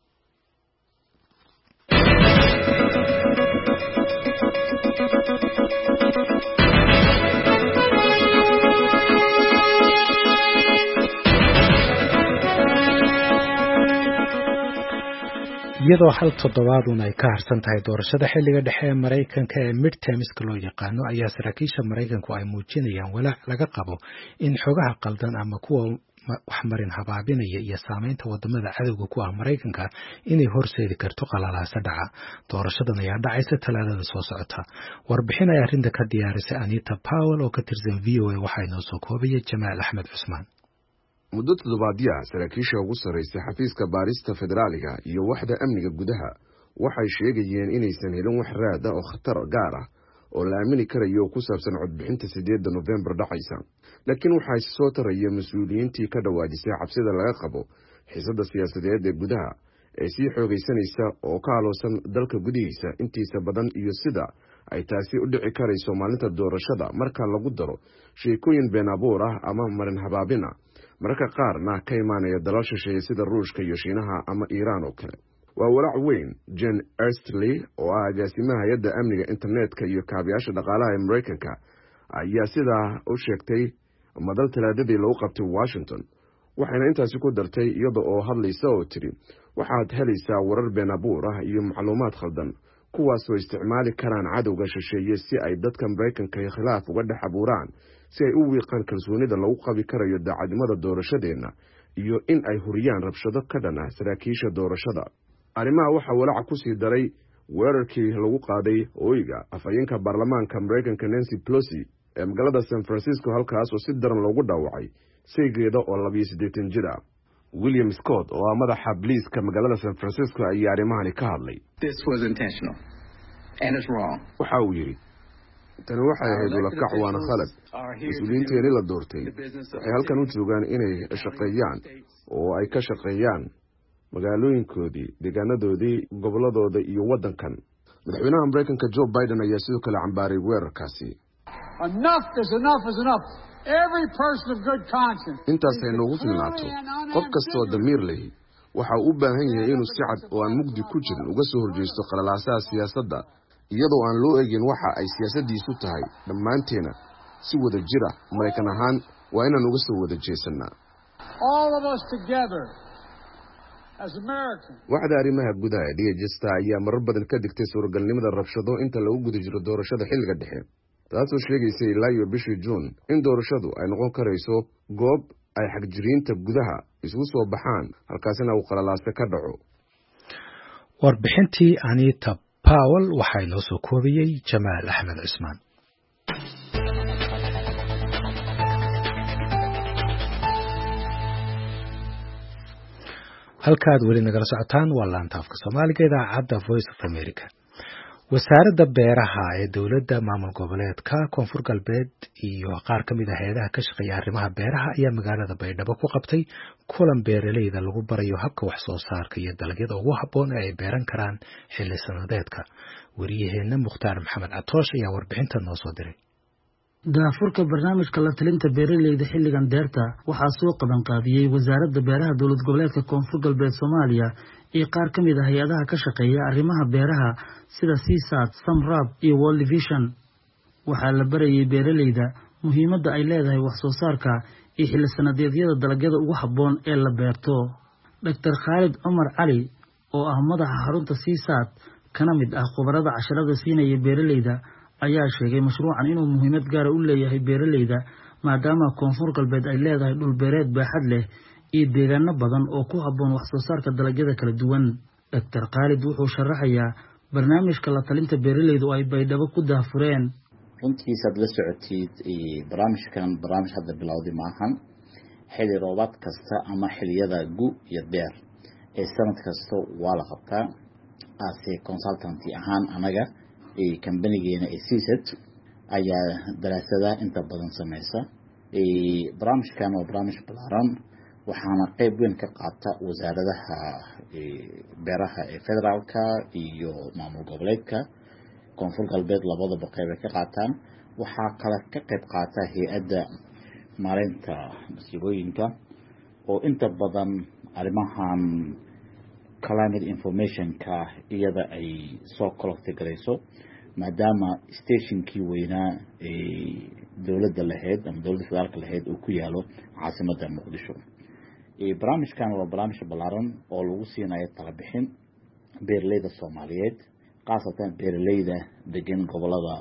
iyadoo hal toddobaadun ay ka harsan tahay doorashada xilliga dhexe ee Mareykanka ee midtermska loo yaqaano ayaa saraakiisha Mareykanku ay muujinayaan walaac laga qabo in xogaha qaldan ama kuwa wax marin habaabinaya iyo saameynta wadamada cadawga ku ah Mareykanka inay horseedi karto qalalaasa dhaca doorashadan ayaa dhacaysa talaadada soo socota warbixin ay arrinta ka diyaarisay Anita Powell oo ka tirsan V O A waxa inoo soo koobaya Jamaal Axmed Cusmaan muddo toddobaadya saraakiisha ugu sarreysay xafiiska baarista federaaliga iyo waxda amniga gudaha waxay sheegayeen inaysan helin wax raad ah oo khatar gaar ah oo la aamini karayo ku saabsan codbixinta sideedda November dhacaysa laakiin waxay soo tarayeen mas'uuliyiintii ka dhawaajisay cabsida laga qabo xiisadda siyaasadeed ee gudaha ee sii xoogaysanaysa oo ka haloosan dalka gudihiisa intiisa badan iyo sida ay taasi u dhici karayso maalinta doorashada marka lagu daro sheekooyin been abuur ah ama marin habaabina marka qaarna ka imaanaya dalal shisheeye sida Ruushka iyo Shiinaha ama Iiraan oo kale waa walaac weyn Jen Erstley oo ah agaasimaha hay'adda amniga internetka iyo kaabayaasha dhaqaalaha ee Mareykanka ayaa sidaa u sheegtay madal talaadadii lagu qabtay Washington waxayna intaasi ku dartay iyada oo hadlaysa oo tiri waxaad helaysaa warar been abuur ah iyo macluumaad khaldan kuwaasoo isticmaali karaan cadowga shisheeye si ay dadka Mareykanka iyo khilaaf uga dhex abuuraan si ay u wiiqaan kalsoonida lagu qabi karayo daacadnimada doorashadeena iyo in ay huriyaan rabshado ka dhan ah saraakiisha doorashada arrimaha waxa walaac ku sii daray weerarkii lagu qaaday ooyiga afhayeenka baarlamaanka Mareykanka Nancy Pelosi ee magaalada San Francisco halkaas oo si daran loogu dhaawacay saygeeda oo laba iyo siddeetan jir ah William Scott oo ah madaxa booliiska magaalada San Francisco ayaa arrimahani ka hadlay This was intentional and it's wrong waxa uu yiri tani waxay ahayd walakac waana khalad mas-uuliyiinteeni la doortay waxay halkan u joogaan inay shaqeeyaan oo ay ka shaqeeyaan magaalooyinkoodii deegaanadoodii goboladooda iyo waddankan madaxweynaha Mareykanka Joe Biden ayaa sidoo kale cambaaray weerarkaasi intaasay noogu filnaato qof kastoo damiir leh waxa uu u baahan yahay inuu si cad oo aan mugdi ku jirin uga soo horjeesto qalalaasaha siyaasadda iyadoo aan loo eegin waxa ay siyaasaddiisu tahay dhammaanteena si wada jira Mareykan ahaan waa inaan uga soo wada jeesanaa waxda arrimaha gudaha D H S ayaa marar badan ka digtay suuragalnimada rabshado inta lagu guda jiro doorashada xilliga dhexe taasoo sheegaysay ilaa iyo bishii June in doorashadu ay noqon karayso goob ay xagjiriinta gudaha isugu soo baxaan halkaasina uu qalalaase ka dhaco warbixintii Anita Powell waxaa inoo soo koobiyey Jamaal Axmed Cismaan. halkaad weli nagala socotaan waa laanta afka Soomaaliga idaacadda Voice of America. wasaaradda beeraha ee dowladda maamul goboleedka Koonfur Galbeed iyo qaar ka mid ah hay'adaha ka shaqeeya arrimaha beeraha ayaa magaalada Baydhabo ku qabtay kulan beeraleyda lagu barayo habka wax soo saarka iyo dalagyada ugu habboon ee ay beeran karaan xilli sanadeedka. wariyaheena Mukhtaar Maxamed Catoosh ayaa warbixinta noo soo diray. daafurka barnaamijka la talinta beeraleyda xilligan deerta waxaa soo qaban qaadiyay wasaaradda beeraha dowlad goboleedka Koonfur Galbeed Soomaaliya iyo qaar ka mid ah hay'adaha ka shaqeeya arrimaha beeraha sida Seasat, Samrab iyo World Vision. waxaa la barayay beeraleyda muhiimadda ay leedahay wax soo saarka iyo xilli sanadeedyada dalagyada ugu habboon ee la beerto. Doctor Khalid Umar Ali oo ah madaxa xarunta Seasat kana mid ah khubarada casharada siinaya beeraleyda ayaa sheegay mashruucan inuu muhiimad gaar ah u leeyahay beeraleyda maadaama Koonfur Galbeed ay leedahay dhul beereed baaxad leh iyo deegaano badan oo ku habboon wax soo saarka dalagyada kala duwan. Doctor Khalid wuxuu sharaxayaa barnaamijka la talinta beeraleyda oo ay Baydhabo ku daafureen. runtii saad la socotid barnaamijkan barnaamij hadda bilowday maahan xilli roobaad kasta ama xilliyada gu iyo beer ee sanad kasta waa la qabtaa ase consultancy ahaan anaga ee company-geena ee Seasat ayaa daraasadaha inta badan sameysa. ee barnaamijkan waa barnaamij ballaaran waxaana qayb weyn ka qaata wasaaradaha beeraha ee federaalka iyo maamul goboleedka Koonfur Galbeed labadaba qayb ka qaataan. waxaa kale ka qayb qaata hay'adda maareynta masiibooyinka oo inta badan arrimahan climate information-ka iyada ay soo collect garayso maadaama stationkii weynaa ee dowladda lahayd ama dowladda federaalka lahayd uu ku yaalo caasimadda Muqdisho. ee barnaamijkan waa barnaamij ballaaran oo lagu siinayo talo bixin beeraleyda Soomaaliyeed qaasatan beeraleyda degan gobolada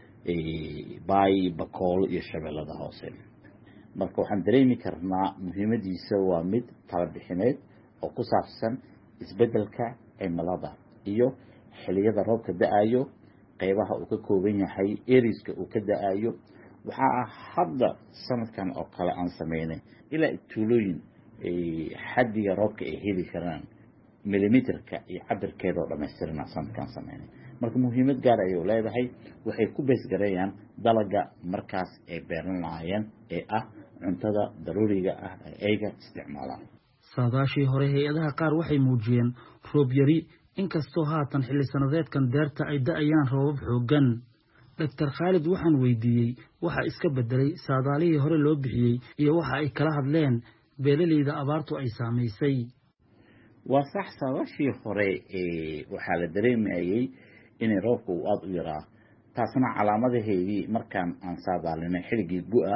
ee Bay, Bakool iyo Shabeellada Hoose. marka waxaan dareemi karnaa muhiimadiisa waa mid talo bixineed oo ku saabsan isbedelka cimilada iyo xilliyada roobka da'ayo qaybaha uu ka kooban yahay areaska uu ka da'ayo. waxaa hadda sanadkan oo kale aan sameynay ilaa tuulooyin ee xaddiga roobka ay heli karaan millimeterka iyo cabirkeeda oo dhammaystiran sanadkan sameynay. marka muhiimad gaar ah ay leedahay waxay ku bees gareeyaan dalaga markaas ay beeran lahaayeen ee ah cuntada daruuriga ah ee ayga isticmaalaan. saadaashii hore hay'adaha qaar waxay muujiyeen roob yari inkastoo haatan xilli sanadeedkan deerta ay da'ayaan roobab xooggan. Doctor Khalid waxaan weydiiyey waxa iska bedelay saadaalihii hore loo bixiyey iyo waxa ay kala hadleen beeraleyda abaartu ay saameysay. waa sax saadaashii hore ee waxaa la dareemayay in roobku uu aad u yaraa taasna calaamadaheedii markaan aan saadaalinay xilligii gu'a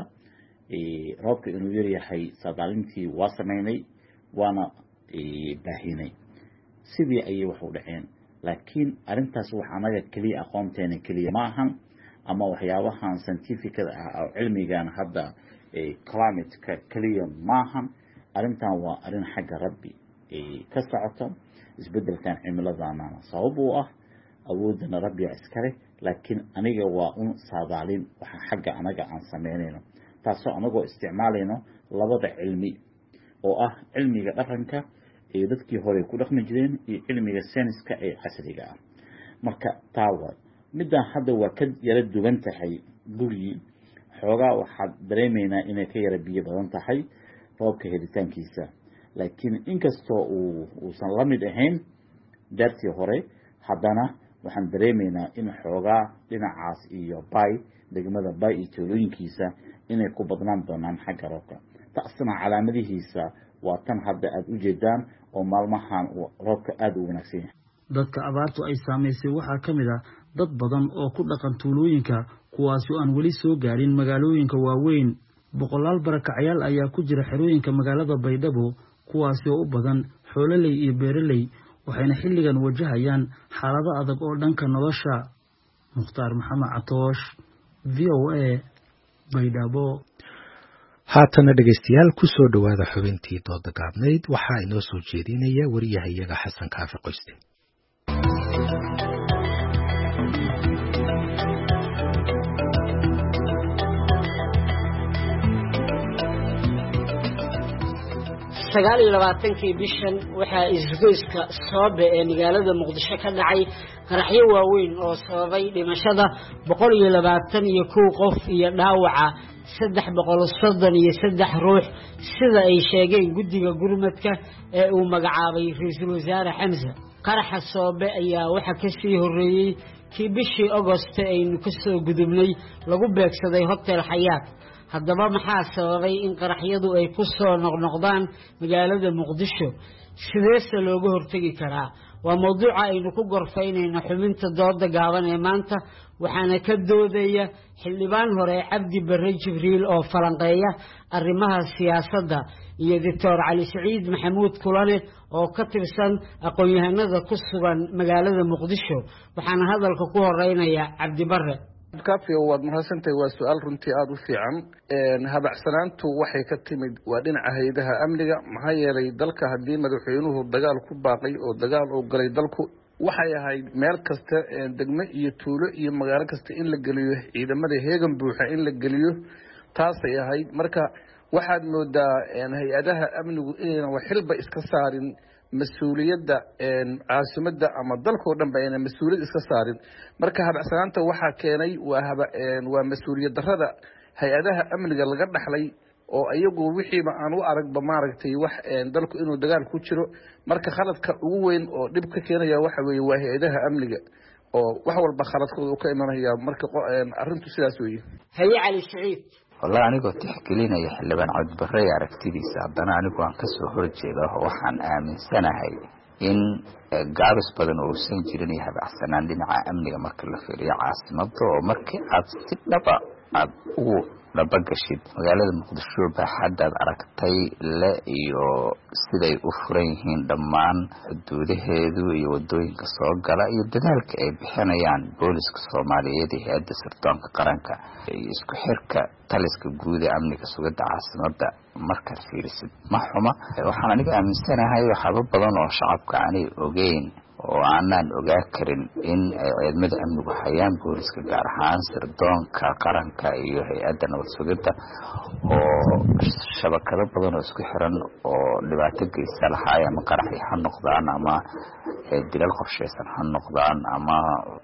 ee roobka inuu yar yahay saadaalintii waa sameynay waana baahinay sidii ayay wax u dhaceen. laakiin arintaas wax anaga kaliya aqoonteena kaliya ma ahan ama waxyaabahan scientificada ah oo cilmigan hadda ee climate-ka kaliya ma ahan. arintan waa arin xagga Rabbi ee ka socota isbedelkan cimiladana sabab u ah awoodna Rabbi iskale. laakiin aniga waa un saadaalin waxa xagga anaga aan sameynayno taasoo anagoo isticmaalayno labada cilmi oo ah cilmiga dhaqanka ee dadkii hore ku dhaqmi jireen iyo cilmiga sayniska ee casriga ah. marka taawa midda hadda waa ka yara duwan tahay guri xoogaa waxaad dareemeynaa inay ka yara biyo badan tahay roobka helitaankiisa. laakiin inkastoo uu uusan la mid ahayn dartii hore haddana waxaan dareemeynaa in xoogaa dhinacaas iyo Bay degmada Bay iyo tuulooyinkiisa inay ku badnaan doonaan xagga roobka. taasna calaamadihiisa waa tan hadda aad u jeedaan oo maalmahan roobka aad u wanaagsan yahay. dadka abaartu ay saameysay waxaa ka mid ah dad badan oo ku dhaqan tuulooyinka kuwaas oo aan weli soo gaarin magaalooyinka waaweyn. boqolaal barakacayaal ayaa ku jira xerooyinka magaalada Baydhabo kuwaas oo u badan xoololey iyo beeraley waxayna xilligan wajahayaan xaalado adag oo dhanka nolosha. Mukhtaar Maxamed Catoosh, V O A, Baydhabo. haatana dhegeystayaal ku soo dhawaada xubintii dooda gaabnayd waxaa inoo soo jeedinaya wariyahayaga Xasan Kaafi Qoyste. sagaal iyo labaatankii bishan waxaa isgoyska Soobe ee magaalada Muqdisho ka dhacay qaraxyo waaweyn oo sababay dhimashada boqol iyo labaatan iyo kow qof iyo dhaawaca saddex boqol soddon iyo saddex ruux sida ay sheegeen guddiga gurmadka ee uu magacaabay ra'iisul wasaare Xamza. qaraxa Soobe ayaa waxa ka sii horeeyay kii bishii August aynu ka soo gudubnay lagu beegsaday Hotel Xayaat. haddaba maxaa sababay in qaraxyadu ay ku soo noqnoqdaan magaalada Muqdisho sideese looga hortagi karaa waa mawduuca aynu ku gorfaynayno xubinta dooda gaaban ee maanta waxaana ka doodaya xildhibaan hore Cabdi Barre Jibriil oo falanqeeya arrimaha siyaasadda iyo Doctor Cali Saciid Maxamuud Kulane oo ka tirsan aqoon-yahanada ku sugan magaalada Muqdisho waxaana hadalka ku horeynaya Cabdi Barre. kaafiyo waad mahadsantahay waa su'aal runtii aad u fiican een habacsanaantu waxay ka timid waa dhinaca hay'adaha amniga maxaa yeelay dalka haddii madaxweynuhu dagaal ku baaqay oo dagaal uu galay dalku waxay ahayd meel kasta degmo iyo tuulo iyo magaalo kasta in la geliyo ciidamada heegan buuxa in la geliyo taasay ahayd marka waxaad moodaa hay-adaha amnigu inaynan wax xilba iska saarin mas-uuliyadda caasimadda ama dalkoo dhan ba aynan mas-uuliyad iska saarin marka habacsanaanta waxaa keenay waa haba waa mas-uuliyad darrada hay-adaha amniga laga dhaxlay oo iyagu wixiiba aan u aragba maaragtay wax dalku inuu dagaal ku jiro marka khaladka ugu weyn oo dhib ka keenaya waxa weeye waa hay-adaha amniga oo wax walba khaladkooda u ka imanaya marka arrintu sidaas weeye. haye Cali Saciid والله أنا قلت أحكي لنا يا حلبان عد بري عرفتي سعدنا أنا قلت كسر خرج له وحن آمن سنة هاي إن جارس بدن وسين جرني هذا أحسن عندنا أمني مركل في عاصمة ومركل عاصمة نبأ أو نبقشيد وقالوا المقدسو بحدد أركتي لا يو سيدي أفريهن دمان دوده هذو يودوين كسوق قلا يدنالك أي بحنيان بوليس كسومالية دي هاد سرطان كقرانكا يسكو حركة تاليسك جودة أمني كسوق عاصمة مركز فيرسد محومة وحنا نبقى من سنة هاي وحبب بدن وشعب كعني وجين وعنان أذكرن إن عدمد أمن بحيان بوليس كجارحان سردون كقرن كأيه أدنى وسجدة وشبكة بدن وسكحرن ولبعتك السلحية مقرحي حنقضان أما دلال خفشيسن حنقضان أما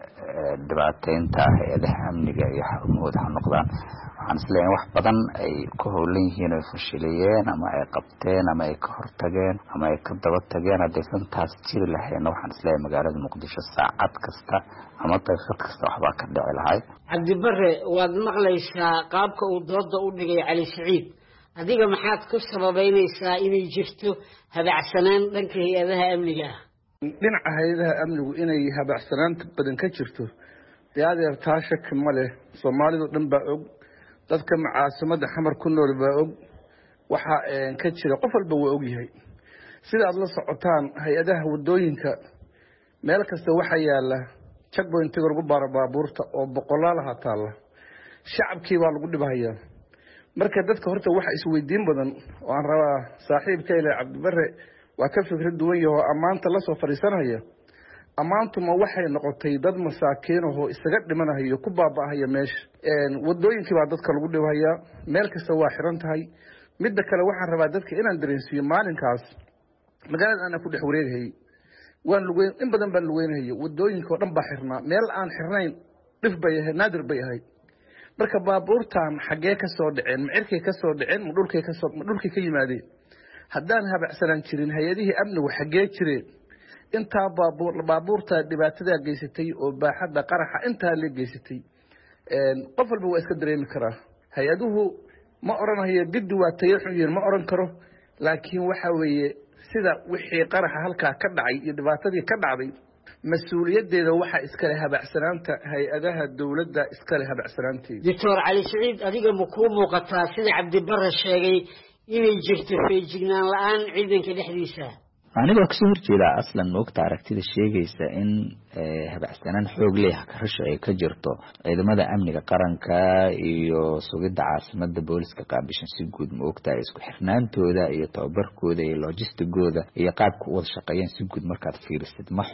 دبعتين تاه ده أمن جاي حمود حنقضان حنسلين واحد بدن أي كهولين هنا فشليين أما أي قبتين أما أي كهرتجين أما أي كدبتجين هدفن تاسجيل لحين وحنسلين مجال المقدسة الساعات كستا أما طيفك كستا وحبا كدع الهاي. عبد البر واد مغليش قابك وضد ودقي علي سعيد هذيك محات كسبة بين إسرائيل جفتو هذا عسنان لنك هي ذها أمنية. dhinaca hay'adaha amnigu inay habacsanaanta badan ka jirto diyaada taashak male Soomaalidu dhan baa og dadka caasimada xamar ku nool baa og waxa ka jira qof walba waa og yahay sida aad la socotaan hay'adaha wadooyinka meel kasta waxa yaala checkpoint lagu baaro baabuurta oo boqolaal ha taala shacabkii baa lagu dhibayaa marka dadka horta waxa isweydiin badan oo aan rabaa saaxiibkayga Cabdi Barre waa ka fikrad duwan yahay amaanta la soo fariisanaya amaantu ma waxay noqotay dad masaakiin oo isaga dhimanayo ku baaba'aya meesha een wadooyinkii baa dadka lagu dhibayaa meel kasta waa xiran tahay midda kale waxaan rabaa dadka inaan dareensiyo maalinkaas magaalada aan ku dhex wareegay waan lugeyn in badan baan lugeynay wadooyinka oo dhan baa xirnaa meel aan xirnayn dhif bay ahayd naadir bay ahayd marka baabuurtaan xagee ka soo dhaceen macirkay ka soo dhaceen ma dhulkay ka soo ma dhulkay ka yimaadeen haddaan habacsanaan jirin hay'adihii amnigu xagee jireen intaa baabuur baabuurta dhibaatada geysatay oo baaxadda qaraxa intaa la geysatay een qof walba waa iska dareemi karaa hay'aduhu ma oranayo gidi waa tayaxuyin ma oran karo laakiin waxa weeye sida wixii qaraxa halka ka dhacay iyo dhibaatadii ka dhacday mas'uuliyadeeda waxa iska leh habacsanaanta hay'adaha dawladda iska leh habacsanaanteeda. Doctor Cali Saciid adiga ma ku muuqataa sida Cabdi Barre sheegay inay jirto feejignaan la'aan ciidanka dhexdiisa aniga ku soo horjeeda aslan moogta aragtida sheegaysa in habacsanaan xoog leh ka rasho ay ka jirto ciidamada amniga qaranka iyo sugidda caasimada booliska qaabishan si guud moogta isku xirnaantooda iyo tababarkooda iyo logistigooda iyo qaabka wada shaqeeyaan si guud markaad fiirisid ma xuma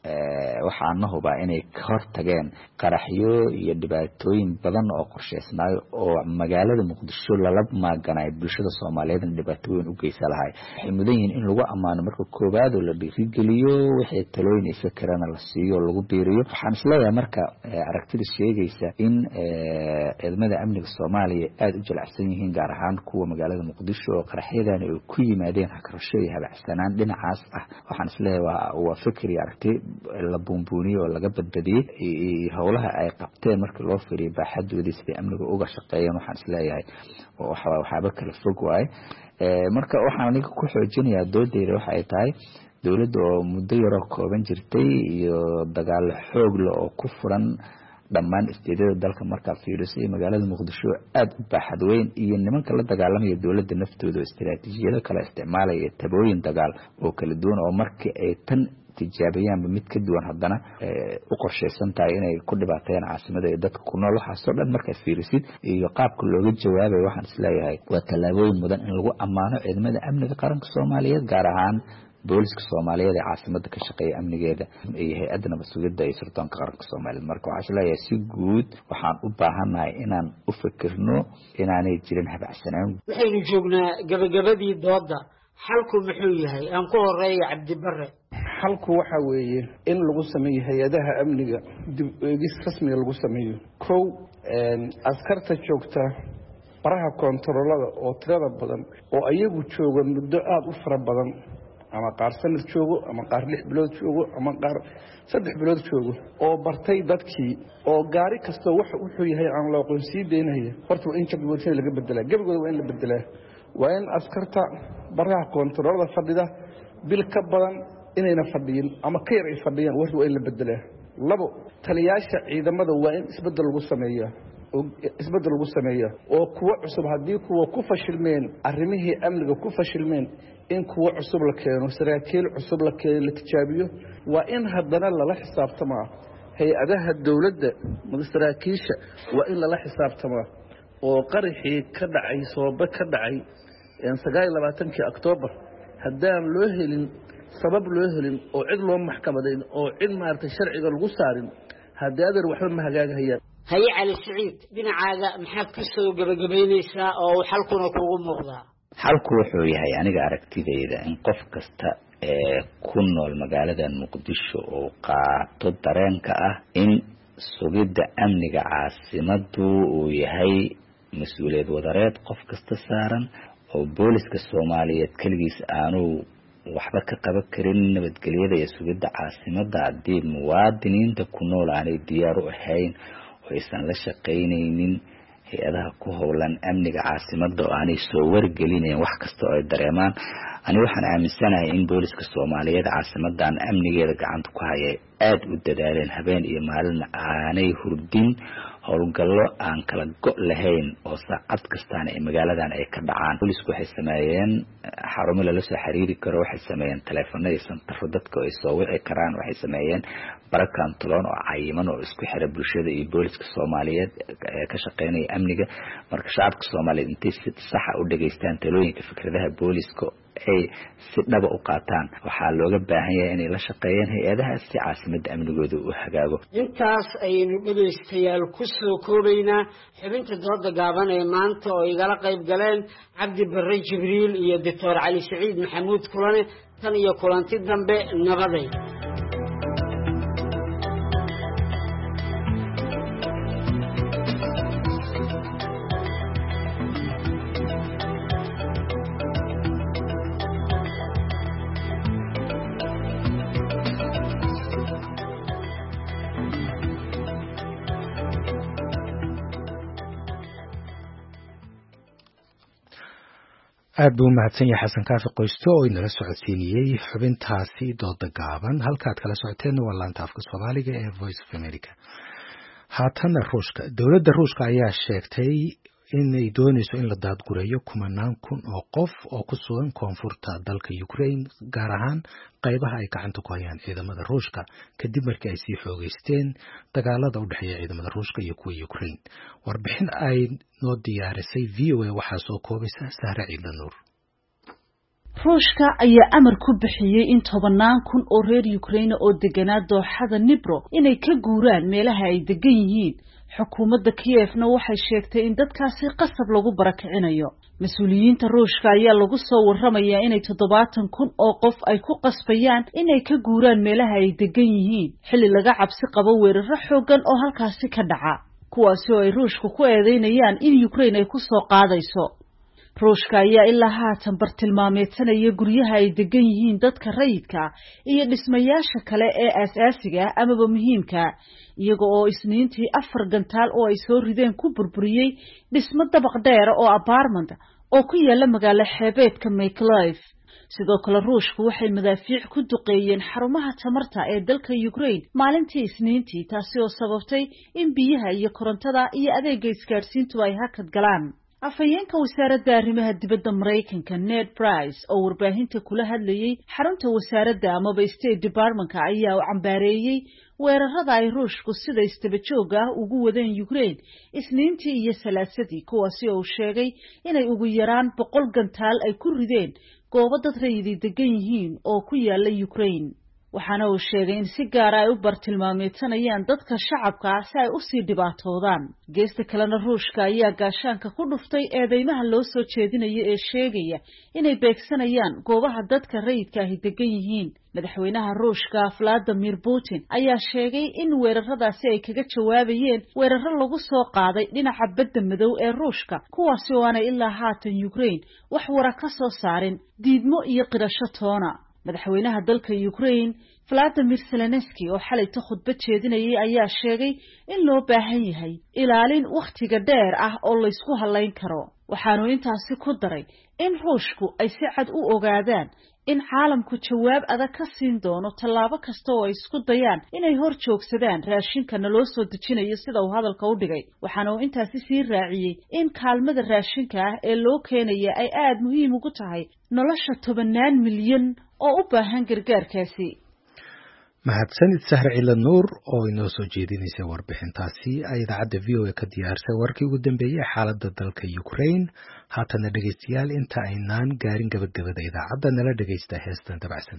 waxaana hubaa inay ka hortageen qaraxyo iyo dhibaatooyin badan oo qorshaysnaayo oo magaalada muqdisho lala maaganayo bulshada soomaaliyeed dhibaato weyn u geysan lahay waxay mudan yihiin in lagu ammaano marka koowaad oo la dhiirigeliyo wixii talooyin ay fikrana la siiyo oo lagu biiriyo waxaan isleeyahay marka aragtida sheegaysa in ciidamada amniga Soomaaliya aad u jilicsan yihiin gaar ahaan kuwa magaalada muqdisho oo qaraxyadan ay ku yimaadeen hakarasho iyo habacsanaan dhinacaas ah waxaan isleeyahay waa fikri aragti la buunbuuniyo oo laga badbadiyay howlaha ay qabteen markii loo fiiriyo baaxadooda sidii amniga uga shaqeeyeen waxaan isleeyahay waxa waxaaba kala fog waay marka waxaan aniga ku xoojinayaa doodayda waxa ay tahay dawladda oo muddo yar oo kooban jirtay iyo dagaal xoog leh oo ku furan dhammaan isteedada dalka marka fiirisay magaalada muqdisho aad u baaxad weyn iyo nimanka la dagaalamaya dawladda naftooda istiraatiijiyada kala isticmaalaya tabooyin dagaal oo kala duwan oo markii ay tan tijaabiyaan mid ka duwan haddana u qorsheysan tahay inay ku dhibaateeyaan caasimada ee dadka ku nool waxa soo dhan marka fiirisid iyo qaabka looga jawaabayo waxaan isleeyahay waa talaabooyin mudan in lagu ammaano ciidamada amniga qaranka Soomaaliyeed gaar ahaan booliska Soomaaliyeed ee caasimada ka shaqeeya amnigeeda iyo hay'adda nabadgelyada iyo sirdoonka qaranka Soomaaliyeed marka waxa isleeyahay si guud waxaan u baahanahay inaan u fikirno inaanay jirin habacsanaan waxaynu joognaa gabagabadii dooda xalku muxuu yahay aan ku horeeyo Cabdi Barre xalku waxa weeye in lagu sameeyo hay'adaha amniga dib eegis rasmi lagu sameeyo kow askarta joogta baraha kontaroolada oo tirada badan oo ayagu joogan muddo aad u fara badan ama qaar sanad joogo ama qaar lix bilood joogo ama qaar saddex bilood joogo oo bartay dadkii oo gaari kasto waxa wuxuu yahay aan loo aqoonsiin deynaya horta in jadwalkeeda laga bedelaa gabagooda waa in la bedelaa waa in askarta baraha kontaroolada fadhida bil ka badan inayna fadhiyin ama ka yar ay fadhiyaan warta waa in la bedelaa labo taliyaasha ciidamada waa in isbedel lagu sameeyaa oo isbedel lagu sameeyaa oo kuwa cusub hadii kuwa ku fashilmeen arrimihii amniga ku fashilmeen in kuwa cusub la keeno saraakiil cusub la keeno la tijaabiyo waa in haddana lala xisaabtamaa hay'adaha dawladda saraakiisha waa in lala xisaabtamaa oo qarixii ka dhacay sooba ka dhacay sagaal iyo labaatankii Oktoobar haddaan loo helin sabab loo helin oo cid loo maxkamadeyn oo cid maartay sharciga lagu saarin haddii adeer waxba ma hagaagayaan haye Cali Saciid dhinacaaga maxaad ka soo gabagabeynaysaa oo xalkuna kugu muuqdaa xalku wuxuu yahay aniga aragtidayda in qof kasta ee ku nool magaalada muqdisho oo qaato dareenka ah in sugidda amniga caasimadu uu yahay mas'uuliyad wadareed qof kasta saaran oo booliska Soomaaliyeed kaligiis aanu waxba ka qaban karin nabadgelyada iyo sugidda caasimada haddii muwaadiniinta ku nool aanay diyaar u ahayn oo aysan la shaqaynaynin hay'adaha ku howlan amniga caasimada oo aanay soo wargelinayn wax kasta oo ay dareemaan ani waxaan aaminsanahay in booliska Soomaaliyeed caasimadan amnigeeda gacanta ku hayay aad u dadaaleen habeen iyo maalin aanay hurdin howlgallo aan kala go' lahayn oo saacad kastaan ee magaaladan ay ka dhacaan boolisku waxay sameeyeen xarumo la soo xiriiri karo waxay sameeyeen taleefanada santarro dadka ay soo wici karaan waxay sameeyeen barakan tuloon oo cayiman oo isku xira bulshada iyo booliska Soomaaliyeed ee ka shaqeynaya amniga marka shacabka Soomaaliyeed intay si sax ah u dhageystaan talooyinka fikradaha booliska ay si dhab ah u qaataan waxaa looga baahan yahay inay la shaqeeyaan hay'adaha si caasimada amnigooda u hagaago intaas aynu dhageystayaal ku soo koobaynaa xubinta dooda gaaban ee maanta oo igala qayb galeen Cabdi Barre Jibriil iyo Doctor Cali Saciid Maxamuud Kulane tan iyo kulanti dambe nabaday aad buu mahadsan yahay xasan kaafi qoysto oo inala socodsiinayay xubintaasi dooda gaaban halkaad kala socoteen waa laanta afka Soomaaliga ee Voice of America haatan ruushka dawladda ruushka ayaa sheegtay inay doonayso in la daadgureeyo kumanaan kun oo qof oo ku sugan koonfurta dalka Ukraine gaar ahaan qaybaha ay gacanta ku hayaan ciidamada ruushka kadib markii ay sii xoogeysteen dagaalada u dhexeeya ciidamada ruushka iyo kuwa Ukraine warbixin ay noo diyaarisay V O A waxaa soo koobaysa Sahra Ciidla Nuur ruushka ayaa amar ku bixiyay in tobanaan kun oo reer Ukraine oo deganaa dooxada Dnipro inay ka guuraan meelaha ay degan yihiin xukuumadda Kyiv-na waxay sheegtay in dadkaasi qasab lagu barakicinayo mas'uuliyiinta ruushka ayaa lagu soo warramayaa inay toddobaatan kun oo qof ay ku qasbayaan inay ka guuraan meelaha ay degan yihiin xilli laga cabsi qabo weeraro xooggan oo halkaasi ka dhaca kuwaasi oo ay ruushku ku eedeynayaan in Ukraine ay ku soo qaadayso ruushka ayaa ilaa haatan bartilmaameedsanaya guryaha ay degan yihiin dadka rayidka iyo dhismayaasha kale ee aasaasiga amaba muhiimka iyaga oo isniintii afar gantaal oo ay soo rideen ku burburiyay dhismo dabaq dheer oo apartment oo ku yaala magaalo xeebeedka Mykolaiv sidoo kale ruushku waxay madaafiic ku duqeeyeen xarumaha tamarta ee dalka Ukraine maalintii isniintii taasi oo sababtay in biyaha iyo korontada iyo adeegga isgaarsiintu ay hakad galaan afhayeenka wasaaradda arrimaha dibadda Mareykanka Ned Price oo warbaahinta kula hadlayay xarunta wasaaradda amaba State Department-ka ayaa u cambaareeyay weerarada ay ruushku sida istaba joog ah ugu wadeen Ukraine isniintii iyo salaasadii kuwaasi oo sheegay inay ugu yaraan boqol gantaal ay ku rideen goobo dad rayid degan yihiin oo ku yaala Ukraine waxaana uu sheegay in si gaar ah ay u bartilmaameedsanayaan dadka shacabka ah si ay u sii dhibaatoodaan geesta kalena ruushka ayaa gaashaanka ku dhuftay eedeymaha loo soo jeedinayo ee sheegaya inay beegsanayaan goobaha dadka rayidka ahi degan yihiin madaxweynaha ruushka Vladimir Putin ayaa sheegay in weeraradaasi ay kaga jawaabayeen weeraro lagu soo qaaday dhinaca badda madow ee ruushka kuwaasi oo aanay ilaa haatan Ukraine wax wara ka soo saarin diidmo iyo qirasho toona madaxweynaha dalka Ukraine Vladimir Zelensky oo xalay ta khudbad jeedinayay ayaa sheegay in loo baahan yahay ilaalin waqtiga dheer ah oo la isku halayn karo waxaanu intaasi ku daray in ruushku ay si cad u ogaadaan in caalamku jawaab adag ka siin doono tallaabo kasta oo ay isku dayaan inay hor joogsadaan raashinka loo soo dejinayo sida uu hadalka u dhigay waxaana uu intaasi sii raaciyay in kaalmada raashinka ah ee loo keenaya ay aad muhiim ugu tahay nolosha tobanaan milyan oo u baahan gargaarkaasi mahadsanid Sahra Ciila Nuur oo inoo soo jeedinaysa warbixintaasi ay idaacadda V O A ka diyaarsay warkii ugu dambeeyay xaaladda dalka Ukraine haatana dhageystayaal inta aynaan gaarin gabagabada idaacadda nala dhageysta heestan dabacsan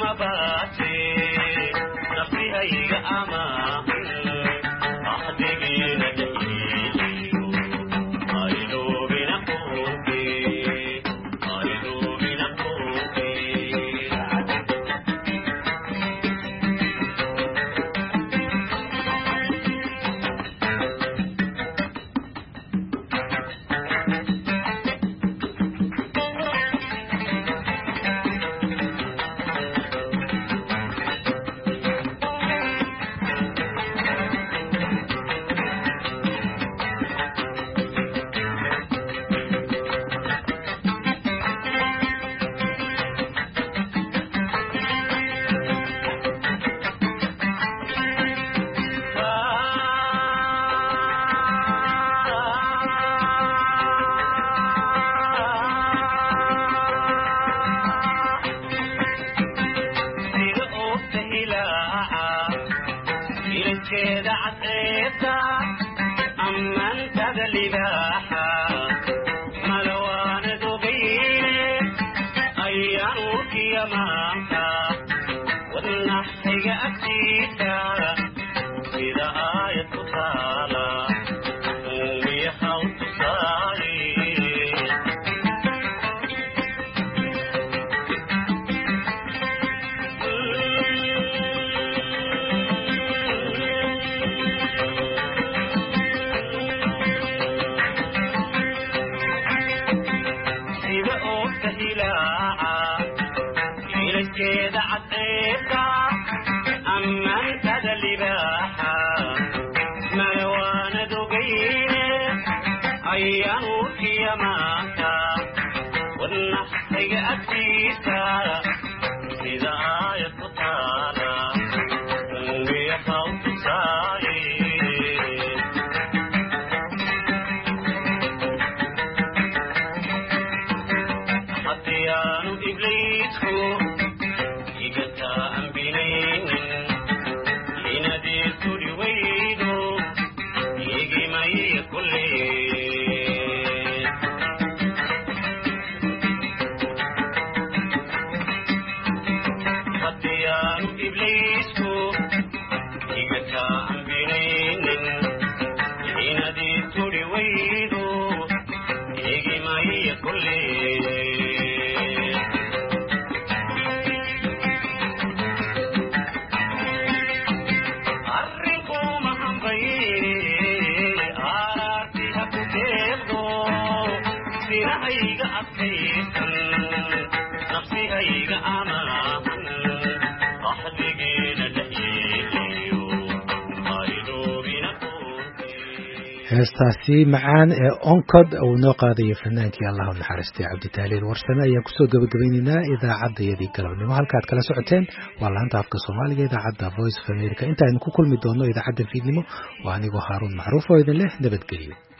heestaasi macaan ee onkod uu noo qaadayo fanaankii allah u naxariistay cabditaaliil warsame ayaan kusoo gabagabeynaynaa idaacaddayadii galabnimo halkaad kala socoteen waa laanta afka soomaaliga idaacadda voice of america intaaynu ku kulmi doonno idaacadda fiidnimo waa anigoo haaruun macruuf oo idin leh nabadgelyo